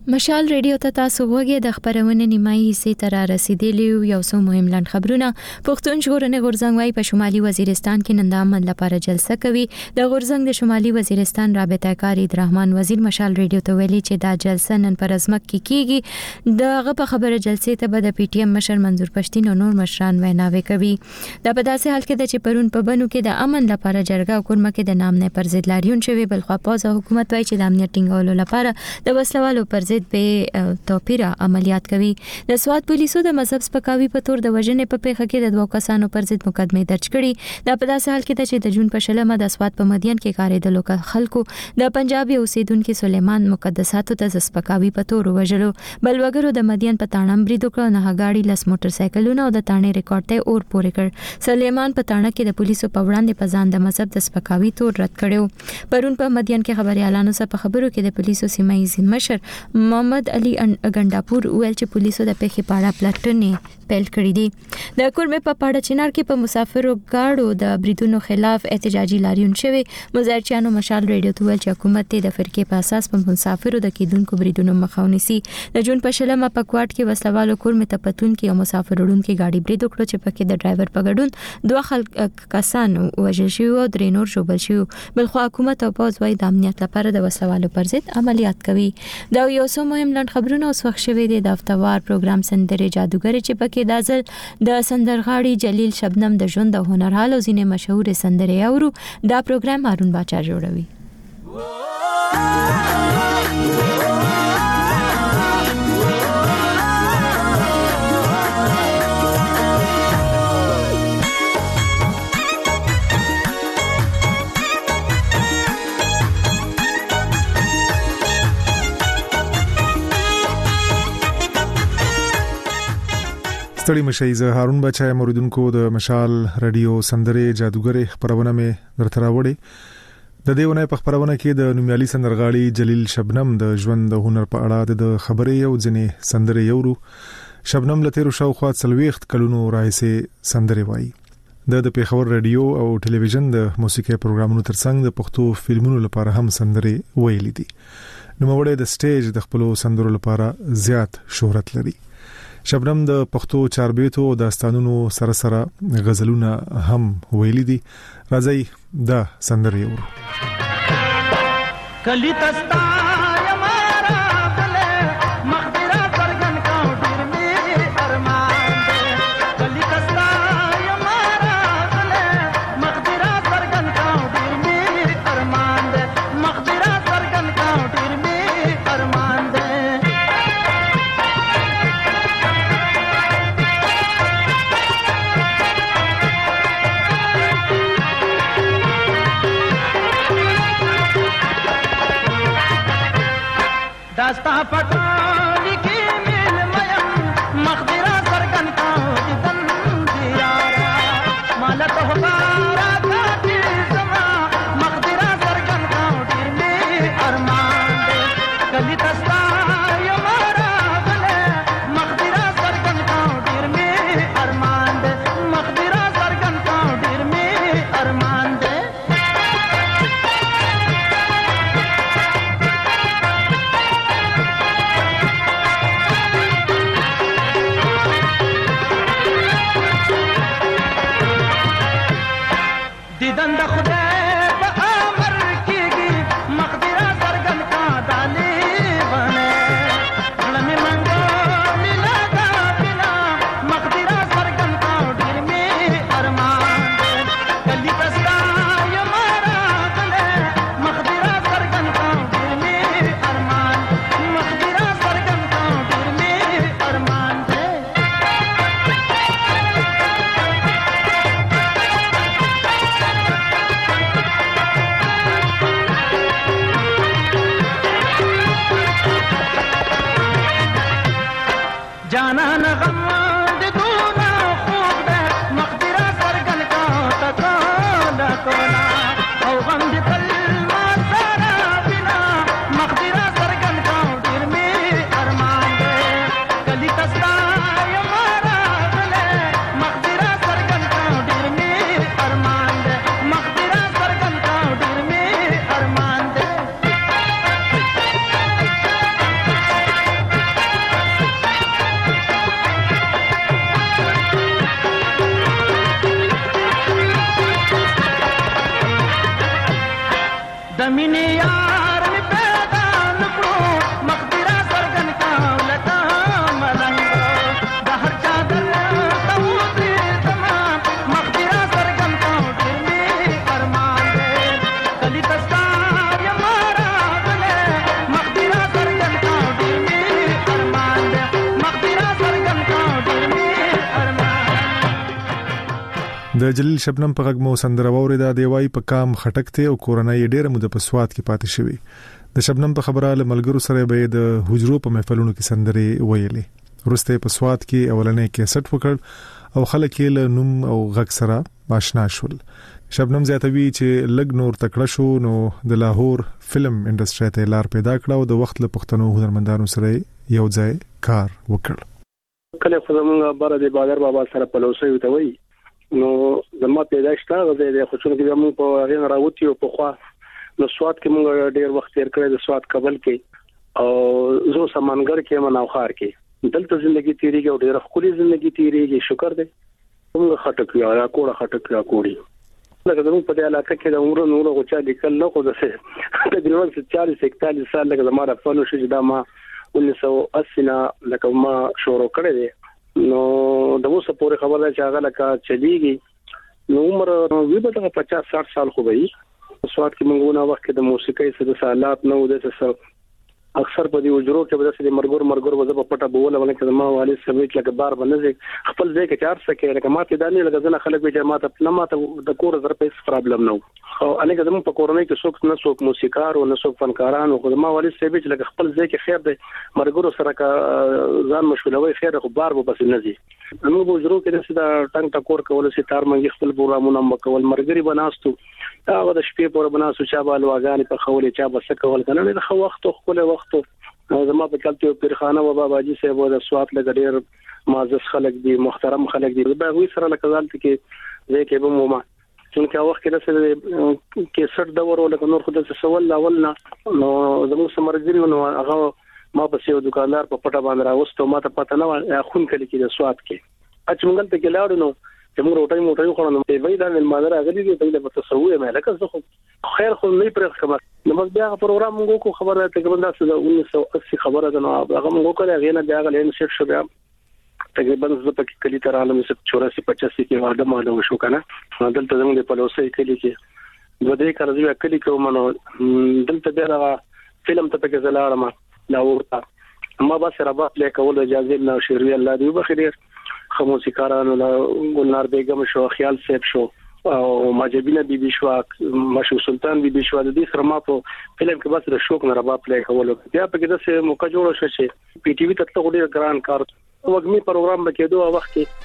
مشال ریډیو ته تاسو وګورئ د خبرونه نیمایي حصے تر رسیدلی یو څو مهم لاند خبرونه. پښتون ژغورنې غورځنګ وايي په شمالي وزیرستان کې نن د امن لپاره جلسه کوي. د غورځنګ د شمالي وزیرستان رابطه کار عبدالرحمن وزیر مشال ریډیو ته ویلي چې دا جلسه نن پر ازمک کې کیږي. دغه په خبره جلسې ته به د پی ټی ایم مشر منظور پښتين او نور مشران ویناوي کوي. دا په داسې حال کې د چې پرون په بنو کې د امن لپاره جرګه او کورمه کې د نام نه پر ضد لاریون شوی، بل خو پوزا حکومت وايي چې د امنیت ټینګولو لپاره د وسلوالو پر به توپیره عملیات کوي. د سواد پولیسو د مذهب سپکاوي په تور د وژنې په پیښه کې د دوه کسانو پر ضد مقدمه درج کړي. دا په داسې حال کې چې د جون په شلمه د سواد په مدین کې کارېدلو خلکو د پنجاب اوسیدونکو سلیمان مقدساتو ته سپکاوي په تور وژلو. بل وګړو د مدین په تاڼم بریدو کړ، نه غاړي لس موټر سایکلونه او د تانې ریکارډ ته اور پورې کړ. سلیمان په تاڼه کې د پولیسو په وړاندې په ځان د مذهب د سپکاوي تور رد کړو. پرون په مدین کې خبريالانو سره په خبرو کې د پولیسو سیمه ییز مشر محمد علي ګنداپور ویل چې پولیسو د پیښې په اړه پلټنې پیل کړې دي. د کورمه په پاړه چنار کې په مسافرو گاډو د بریدونو خلاف احتجاجي لاریون شوی. مظاهرچیانو مشال ریډیو ته ویل چې حکومت د فرقې په اساس په مسافرو د کېدونکو بریدونو مخه ونیسي. د جون په شلمه په کوټ کې وسلوالو کورمه ته پتون کې او مسافر وړونکو گاډي برید وکړو چې پکې د ډرایور په ګډون دوه خلک کسان وژل شوی او درې نور ژوبل شوی. بل خو حکومت او پوز وايي د امنیت لپاره د وسلوالو پر ضد عملیات کوي. دا یو څو مهم لاند خبرونه اوس وخت شوی دی. د هفتوار پروګرام سندره جادوګر چې پکې د ځل د سندرغاړي جلیل شبنم د ژوند د هنرحال او ځینې مشهور سندره اورو. دا پروګرام هارون باچا جوړوي. ستړي مشي زه هارون بچا موریدونکو د مشال رادیو سندره جادوګر خبرونه مې درته راوړي. د دیونه په خبرونه کې د نومیالي سندرغاړي جلیل شبنم د ژوند د هنر په اړه د خبرې یو ځنې سندره یورو. شبنم لته رو شاوخوا څلويخت کلونو راځي سندره وایي. د د پیښور رادیو او ټلویزیون د موسیقي پروګرامونو ترڅنګ د پښتو فلمونو لپاره هم سندره ویلې دي. نو موږ د سټیج د خپل سندرو لپاره زیات شهرت لري. شبنم د پښتو چاربیتو او داستانونو سره سره غزلونه هم ویلي دي. راځي دا سندره یورو. کلی تستا दास्ता पटाली की मिल मयम मखदिरा सरगन का जितन दियारा मालत होगारा काटी समा मखदिरा सरगन का दिल में अरमान दे कली तस्ता यमारा गले मखदिरा सरगन का दिल में अरमान दे मखदिरा सरगन का दिल में अरमान दे د جلیل شبنم په غږ مو سندره ووري دا دیوای په کام خټکته او کورنۍ ډېر مده په سواد کې پاتې شوی. د شبنم په خبره له ملګرو سره به د حجرو په محفلونو کې سندري ویلې. ورسته په سواد کې اولنې کیسټ وکړ او خلک یې له نوم او غږ سره آشنا شول. شبنم زیاتوي چې لګ نور تکړه شو نو د لاهور فلم انډستری ته لار پیدا کړ او د وخت له پښتنو هنرمندانو سره یو ځای کار وکړ. کله خو زمونږ بار د بادر بابا سره پلوسي وته وي نو زما پیدائش تا غوډه د خوشون کې موږ په غین راوتی او په خوا نو سواد کې موږ ډیر وخت تیر کړی د سواد قبل کې او زه سمانګر کې مناوخار کې دلته ژوندۍ تیریږي او ډیر خولي ژوندۍ تیریږي شکر دې موږ خټک یا کوړه خټک یا کوړي لکه زموږ په دې علاقه کې د عمر نور غوچا لیکل نه خو ده تقریبا چالیس اکتالیس سال لکه زموږ خپل شو چې دا ما انیس سو اسی نه لکه ما شروع کړی دی نو د اوسه پورې خبره چې هغه لکه چلیږي نو عمر وی به د پچاس ساठ سال خو وي سواد کې موږ نو وخت کې د موسیقۍ سره سالات نو د څه اکثر په دې وجرو کې به د مرګور مرګور وځه په پټه بوله ولکه د ما والي سمېټ لکه بار باندې خپل ځای کې چار سکه لکه ماته دانی لکه ځنه خلک به جماعت نه ماته د کور زر پیس پرابلم نو او انګه زموږ په کورنۍ کې څوک نه څوک موسیقار او نه څوک فنکاران او د ما والي سمېټ لکه خپل ځای کې خیر دی مرګور سره کا ځان مشغولوي خیر خو بار به بس نه زی نو وجرو کې د سیدا ټنګ ټکور کول سي تار منګي خپل پروګرامونه مکول مرګري بناستو دا د شپې پور بناسو چا بال واغاني په خولې چا بس کول کنه د خو وخت خپل وخت زما په کلته پیرخانه و بابا جی صاحب د سوات لګډیر معزز خلک دي محترم خلک دي به وی سره لکه ځل کې زه کې به مو ما څنګه وخت کې د کیسټ د ورو لکه نور خو د سوال اول نه نو زموږ سمرګری نو هغه ما په یو دکاندار په پټه باندې راوستو ما ته پته نه خون کلی کې د سوات کې اچ مونږ ته کې لاړو نو چې موږ روټي موټي خو نه وی دا د مادر غلي دي په دې تصویر مې لکه زه خیر خو نه پرې خبر نو بس بیا پروګرام موږ کو خبره تقریبا د انیس سو اسی خبره ده نو هغه موږ کړه غینه بیا غلین سیټ شو بیا تقریبا زه په کلی تر عالم سه چوراسی پچاسی کې واده ماده شو کنه دلته زموږ په لوسه کلی کې دوه دې کار زه کلی کوم نو دلته بیا فلم ته کې زلاړم لا ورته ما بس رباط لیکول اجازه نه شروع الله دی بخیر خموسیکارانو لا ګلنار بیگم شو خیال صاحب شو او ماجبینه بي بي شو مشو سلطان بي بي شو د دې سره ما په فلم کې بس د شوق نه رباط لیکول بیا په کې د سه موقع جوړ شو چې پی ټي وی ته ډېر ګران کار وګمي پروګرام به کېدو وخت کې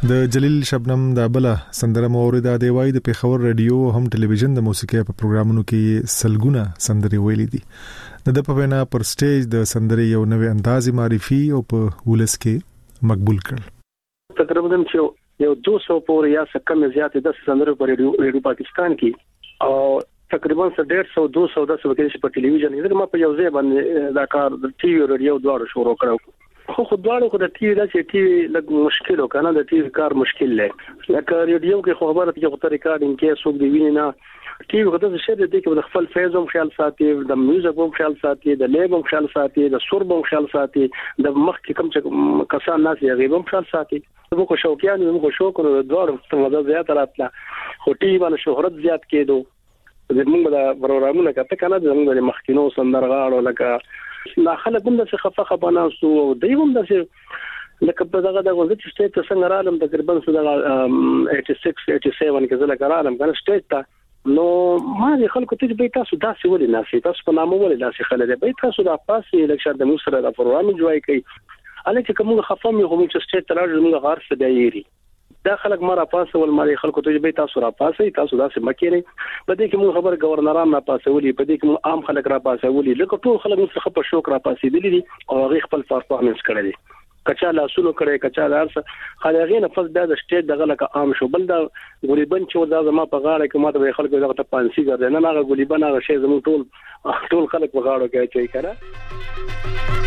د جلیل شبنم د بل سندره مورده دی وای د پیښور رادیو هم ټلویزیون د موسیقي په پروګرامونو کې سلګونه سندري ویلې دي د په وینا پر سټیج د سندري یو نوې اندازي معرفي او په ولس کې مقبول کړ. تقریبا چې یو دو سو پورې یا څه کم زیات د سندرو په ریډیو پاکستان کې او تقریبا ډېر سو دو سو د سوکې په ټلویزیون کې ما په یو ځای باندې دا کار د ټي وي رادیو دواړو شروع کړو. خو خو دواړو خو د ټي وي د ټي وي لږ مشکل وکنه د ټي وي کار مشکل لې لکه ریډیو کې خو خبره کې خو ریکارډینګ کې څوک دی ویني نه ټي وي غوډه څه دې کې د خپل فیز هم خیال ساتي د میوزیک هم خیال ساتي د لیب هم خیال ساتي د سور هم خیال ساتي د مخ کې کم چې کسان ناس یې غیب هم خیال ساتي موږ خو شوقیان موږ شوق نو دواړو څنګه زیات راتله خو ټي وي باندې شهرت زیات کېدو زموږ د پروګرامونو کته کنه زموږ د مخکینو سندرغاړو لکه لا خلک هم د څه خفه خبانه سو دیوم د څه لکه په دغه د غوږ چې ته څنګه رالم تقریبا څه د اسی سکس اسی سیون کې زله رالم کنه سټیج ته نو ما د خلکو ته به تاسو داسې ولې ناسي تاسو په نامو ولې داسې خلک به تاسو د پاسې لکه د موسره د پروګرام جوړای کوي الکه کوم خفه مې هم چې سټیج ته راځم موږ غار څه دی دا خلک مره پاسه ول مالي خلکو ته به تاسو را پاسه تاسو داسې مکیری په دې کې موږ خبر گورنران را پاسه ولي په دې کې موږ عام خلک را پاسه ولي لکه ټول خلک مخه په شوق را پاسه دي او غي خپل پرفورمنس کړی دي کچا لاسونو کړي کچا لارسه خلغې نه فز د سټیج دغه لکه عام شو بل دا غریبن چې دا زما په غاړه کې ماته خلکو دغه ته پانسي ګرځي نه هغه غریبن هغه شی زمو ټول ټول خلک په غاړه کې چي کړه.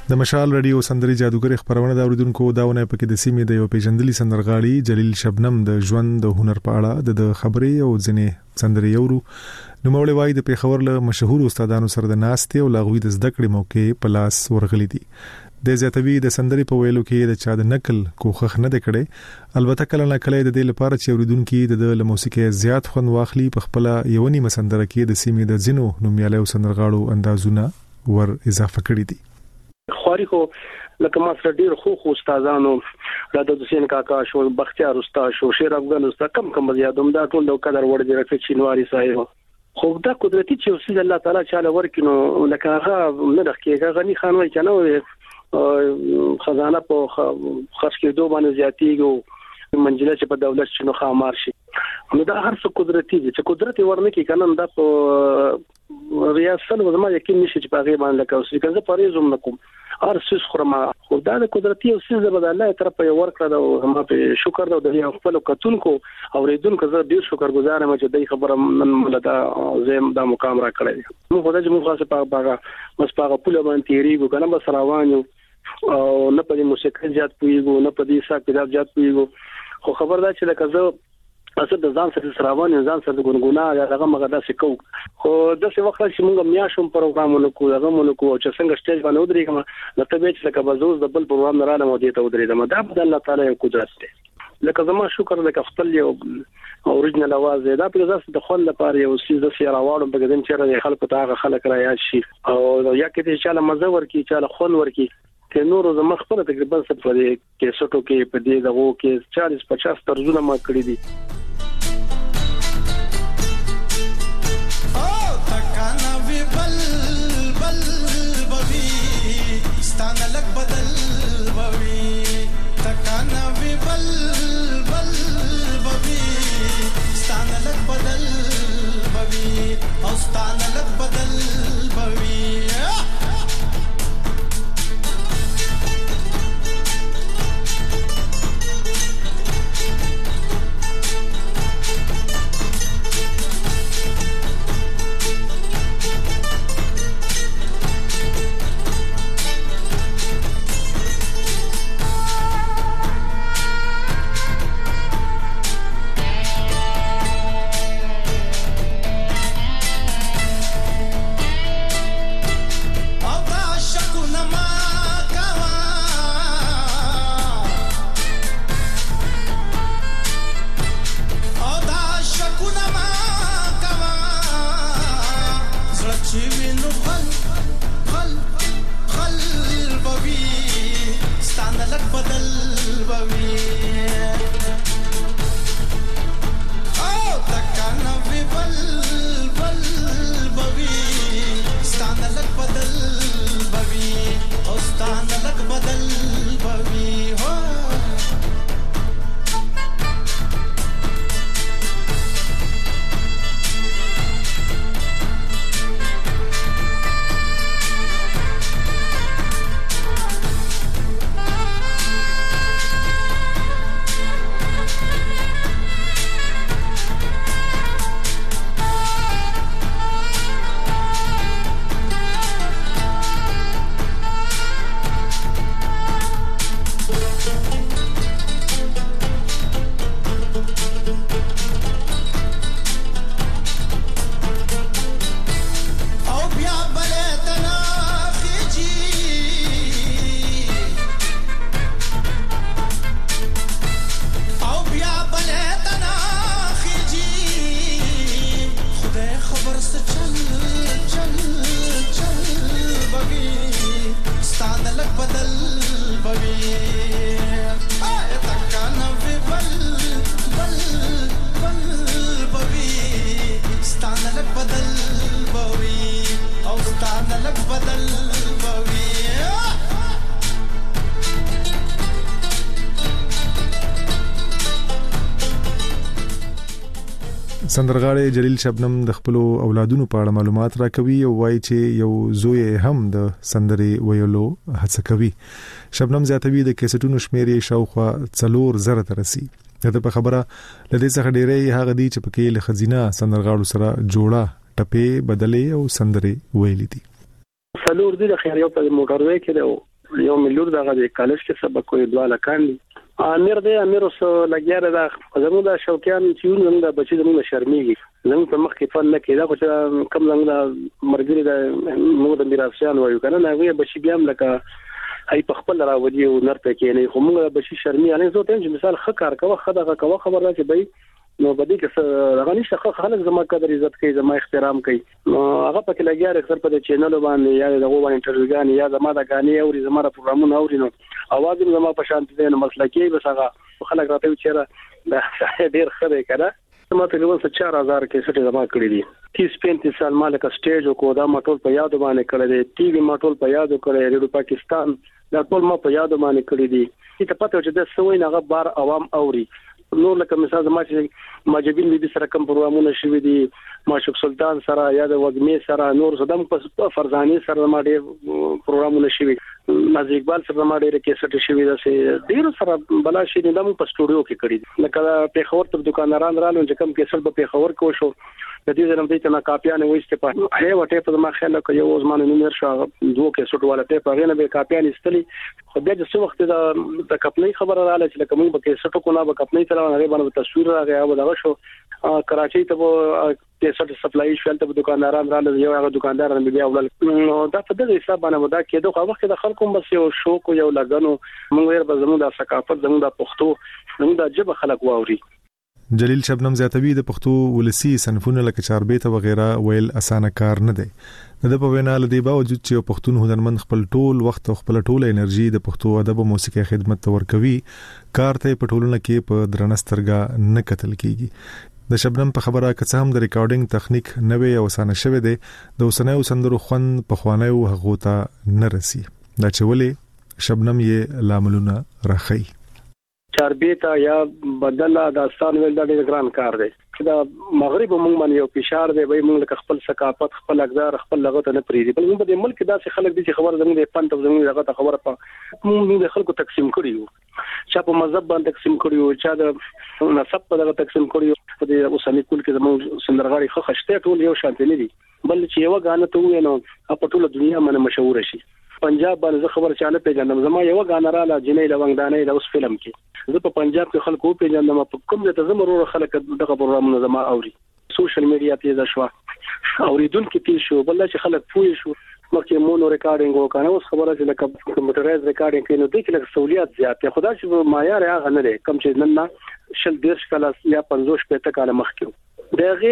د مشال رادیو سندري جادوګر خبرونه دا اوریدونکو داونه پکې د سیمې د یو پیژندلي سندرغاړي جلیل شبنم د ژوند د هنر په اړه د خبرې او ځنې سندري یورو نو مولوی وای د پیښور له مشهور استادانو سره د ناستې او لاغوي د زده کړې موقع په لاس ورغلي دي د زیاتوي د سندري په ویلو کې د چا د نقل کوخخ نه د کړي البته کله نه کله د دې لپاره چې اوریدونکو د موسیقي زیات خون واخلي په خپل یونی مسندره کې د سیمې د زینو نومیاله سندرغاړو اندازونه ور اضافه کړی دي خواري خو لکه ما سره ډیر خو خو استادانو راته حسین کاکا شو بختیار استاد شو شیر افغان استاد کم کم زیادوم دا ټول د قدر وړ دي رفیق چینواری صاحب خو دا قدرتي چې اوسې الله تعالی چاله ورکینو لکه هغه نه دغه غني خان وای کنه خزانه په خرج کې دوه باندې زیاتیږي منجله چې په دولت شنو خامار شي نو دا هر څه قدرتي دي چې قدرت ورنکي کنه دا په ریاست وزما یقین نشي چې په غیبه باندې لکه اوسې کنه پریزوم نکوم ار سیس خرما خو دا د قدرتي او سیس د الله طرف یو ورکړه او ما په شکر دا د خپل کتونکو اوریدونکو زه ډیر شکر گزار یم چې دای خبره من ملدا زم دا مقام را کړی مو خدای چې مو خاصه په باغه مس په پوله باندې تیریږو کنه بس روانو او نه په موسیقي زیات پویګو نه په دې ساک کتاب زیات پویګو خو خبر دا چې لکه زه اصل د ځان سره سراوان ځان سره ګونګونا یا هغه مغدا سکو خو د څه وخت چې موږ میاشم پروګرامونه کوو هغه مونږ کوو چې څنګه سټیج باندې ودرېږم نو ته به چې لکه بزوز د بل پروګرام نه راځم او دې ته ودرېږم دا د الله تعالی یو قدرت دی لکه زما شکر لکه خپل یو اوریجنل आवाज دا په ځاس د خپل لپاره یو سیز د سیاره واړو په ګدن چې را خلکو ته هغه خلک را یاد شي او یا کې چې چاله مزه ورکی چاله خون ورکی که نور زما خپل تقریبا څه په دې کې سټو کې په دې دغه کې چالیس پچاس ترجمه ما کړی دي سندرغاړي جلیل شبنم د خپل اولادونو په اړه معلومات راکوي او وایي چې یو زوی هم د سندري ویلو هڅه کوي. شبنم زیاتوي د کیسټونو شمیرې شاوخوا څلور زره ترسي. دا په خبره لدې څخه ډېرې هغه دي چې پکې له خزینه سندرغاړو سره جوړه ټپې بدلې او سندري ویلې دي. څلور دي د خیریو په موټروي کې یو ملور دغه د کالج کې سبق کوي دواله کاندي امیر دی امیر اوس لګیاره دا زموږ د شوقیان چې موږ د بچی زموږ شرمېږي زموږ په مخ کې فن نه کېدا خو چې کم زموږ د مرګري د موږ د میراثیان وایو کنه نه وی بچی بیا هم لکه هي په خپل راوړي او نرته کې نه خو موږ بچی شرمې یعنی زه ته مثال خ کار کوه خدغه کوه خبر راځي به نو بده کې هغه نشه خلک زما قدر عزت کوي زما احترام کوي نو هغه پکې لګیاره اکثر په چینل باندې یا دغه باندې انټرویو غاني یا زما د غاني او زما د پروګرامونو اوري نو اواز زما په شان دي نو مسلکی بس هغه خلک راته چیرې دا ډیر خره کړه ما تقریبا چار هزار کې سټه جمع کړې دي تیس پینتیس سال مالک سټیج کو دا ماټول په یاد باندې کړی دی ټي وي ماټول په یاد کړی ریډیو پاکستان دا ټول ما په یاد باندې کړی دي چې پته چې د سوي نه غبار عوام اوري نور لکه مثال ما چې ماجبین بي سره کوم پروګرامونه شوي دي ماشوق سلطان سره یا د وګمې سره نور صدم په فرزاني سره ما ډېر پروګرامونه شوي نازي اقبال سره ما ډېر کیسټ شوي دا سه ډېر سره بلا شي د موږ په سټوډیو کې کړی لکه په خبر ته دکانداران رالو چې کوم کیسټ په خبر کو شو د دې زنم دې ته نا کاپیانه وېسته په هي وټه په ما خیال کې یو زمانه نومر شو دوه کیسټ والا ته په غنه به کاپیان استلی خو بیا چې څو وخت دا د کپنۍ خبره رااله چې کوم به کیسټ کو نه به کپنۍ تر نه باندې تصویر راغی او دا شو کراچۍ ته کیسټ سپلای شول ته دکانداران رالو یو هغه دکانداران بیا ول نو دا په دې حساب باندې ودا کېدو خو وخت د خلکو بس یو شوق یو لګنو موږ ور به زموږ د ثقافت زموږ د پښتو زموږ د جبه خلک واوري جلیل شبنم زیاتوی د پښتو ولسی صنفونه لکه چاربیته وغیرہ ویل اسانه کار نه دی د په وینا لدی باوجود چې پښتون هنرمند خپل ټول وخت او خپل ټول انرژي د پښتو ادب او موسیقي خدمت ورکوي کار ته په ټولنه کې په درنسترګه نه قتل کیږي د شبنم په خبره که هم د ریکارډینګ تخنیک نوې او اسانه شوه دی د اوسنۍ سندرو خون په خوانه او هغه نه رسی دا چې ولې شبنم یې لاملونه راخی چاربیتا یا بدله داستان ویل دا ډیر ګران کار دی دا مغرب مونږ باندې یو فشار دی وای مونږ خپل ثقافت خپل اقدار خپل لغت نه پریدي بل موږ د ملک داسې خلک دي چې خبر زموږ د پنځه زموږ دغه خبره په موږ د خلکو تقسیم کړیو چا په مذهب باندې تقسیم کړیو چا د نسب په دغه تقسیم کړیو په دې اوسنی کول کې زموږ سندرغاړي خو خشته ټول یو شانت نه دي بل چې یو غانه ته وینو په ټوله دنیا باندې مشهور شي پنجاب باندې خبر چاله پیژنم زما یو غانه را لا جنې لونګدانې د اوس فلم کې زه په پنجاب کې خلکو پیژنم په کوم ځای ته زمرو خلک دغه پروګرامونه زما اوري سوشل میډیا ته ځه شو اوریدونکو کې شو بل چې خلک پوي شو مخکې مونو ریکارډینګ وکړو اوس خبره چې لکه کمپیوټرایز ریکارډینګ کینو د کې لکه سہولیات زیات خدا چې معیار هغه نه لري کم چې نن نه شل دیرش کاله یا پنځوس پته کاله مخکې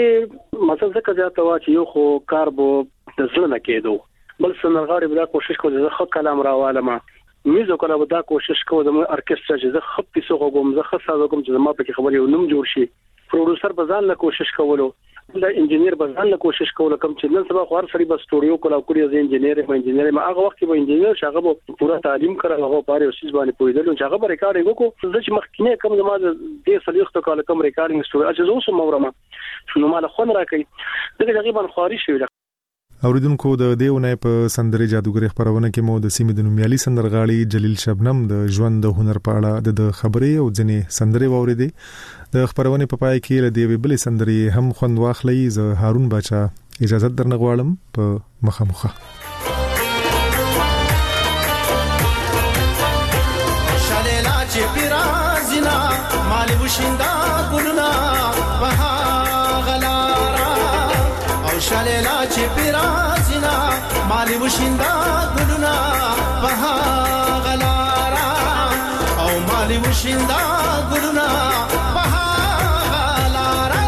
دغه مثلا څه زیات وا چې یو خو کار بو د ځل نه کېدو بل سندرغاړي به دا کوشش کوي چې خو کلام راواله ما میزو کله به دا کوشش کوي د ارکسترا چې زه خپل پیسو کوم زه خاصه کوم چې ما په خبرې یو نوم جوړ شي پروډوسر به ځان له کوشش کولو د انجنیر به ځان له کوشش کولو کوم چې نن سبا خو هر سړي به سټوډیو کولا کوي چې انجنیر ما انجنیر ما هغه وخت به انجنیر شغه به پورا تعلیم کړو هغه پاره اوسې باندې پویدل چې هغه به ریکارډینګ وکړو زه چې مخکینه کوم زما د دې سلیخت کال کوم ریکارډینګ سټوډیو چې زه اوس مورم نو مال خون راکې دغه تقریبا خاري شوی اوریدونکو د دیونه په سندري جادوګری خبرونه کې مو د سیمې د نومیالي سندرغاړي جلیل شبنم د ژوند د هنر په اړه د خبرې او ځنې سندري ووریدي د خبرونه په پای کې ل دی بل سندري هم خوند واخلي ز هارون باچا اجازه درنه غواړم په مخامخه شالیلا چې پیرازینا مال وشیندا ګلنا وها شالیلا چې پیرازینا مالی وشیندا ګلونا په غلارا او مالی وشیندا ګلونا په غلارا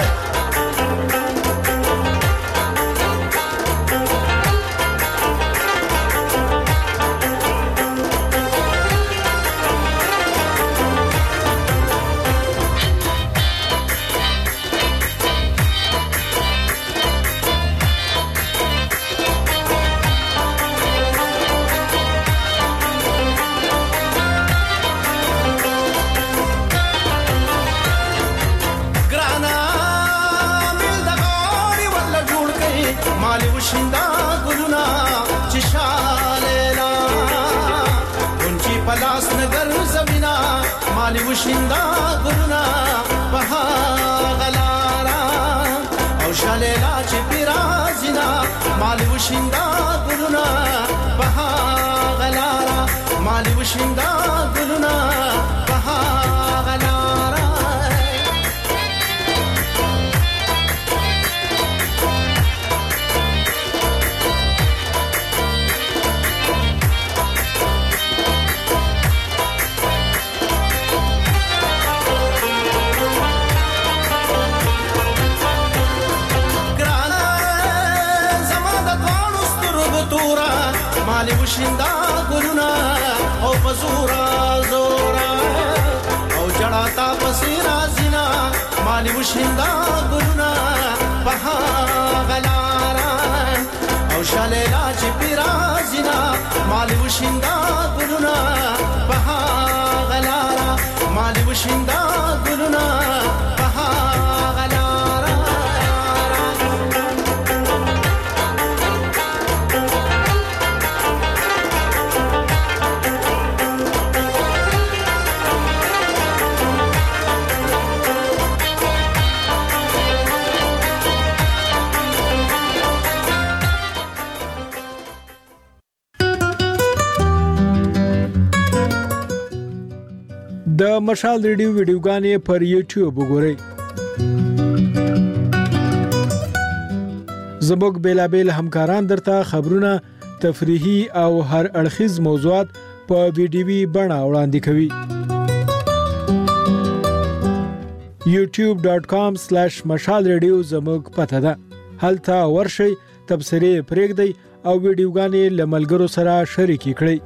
وشیندا ګلونا چې شالیلا اونچی پلاس نګر زمینا مالی وشیندا ګلونا په غلارا او شالیلا چې پیرازینا مالی وشیندا ګلونا په غلارا مالي وشندا ګلونه بها غلارا مالي وشندا ګلونه او پزورا زورا او جړاتا پسیرا زینا مالي وشندا ګلونه بها غلارا او شالیلا چې پیرا زینا مالي وشندا ګلونه بها غلارا مالي وشندا ګلونه بها غلارا د مشال ریډیو ویډیوګانې پر یوټیوب وګورئ. زموږ بیلابیل همکاران درته خبرونه، تفریحي او هر اړخیز موضوعات په ویډیوي بڼه وړاندې کوي. یوټیوب ډاٹ کام سلیش مشال ریډیو زموږ پته ده. هلته ورشئ، تبصرې پرېږدئ او ویډیوګانې له ملګرو سره شریکې کړئ.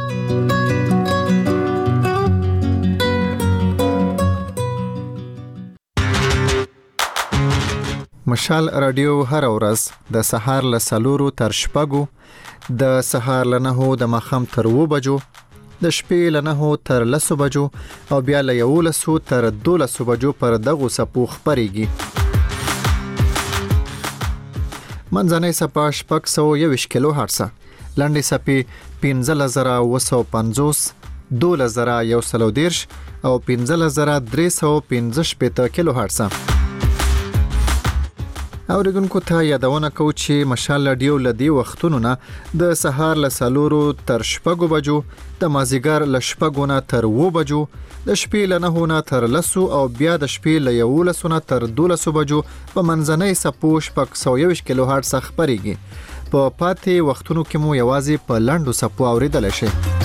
مشال رادیو هر ورځ د سهار له سلورو تر شپږو، د سهار له نهو د ماښام تر اوو بجو، د شپې له نهو تر لسو بجو او بیا له یولسو تر دولسو بجو پر دغو څپو خپرېږي. منځنۍ څپه شپږ سوه یوویشت کیلو هرټزه، لنډې څپې پنځلس زره اوه سوه پنځوس، دولس زره یو سل او دېرش او پنځلس زره درې سوه پنځه شپېته کیلو هرټزه. اوریدونکو ته یادونه کوو چې مشال رادیو له دې وختونو نه د سهار له څلورو تر شپږو بجو، د مازدیګر له شپږو نه تر اوو بجو، د شپې له نهو نه تر لسو او بیا د شپې له یولسو نه تر دولسو بجو په منځنۍ څپو شپږ سوه یوویشت کیلو هرټز خپرېږي. په پاتې وختونو کې مو یوازې په لنډو څپو اورېدلی شئ.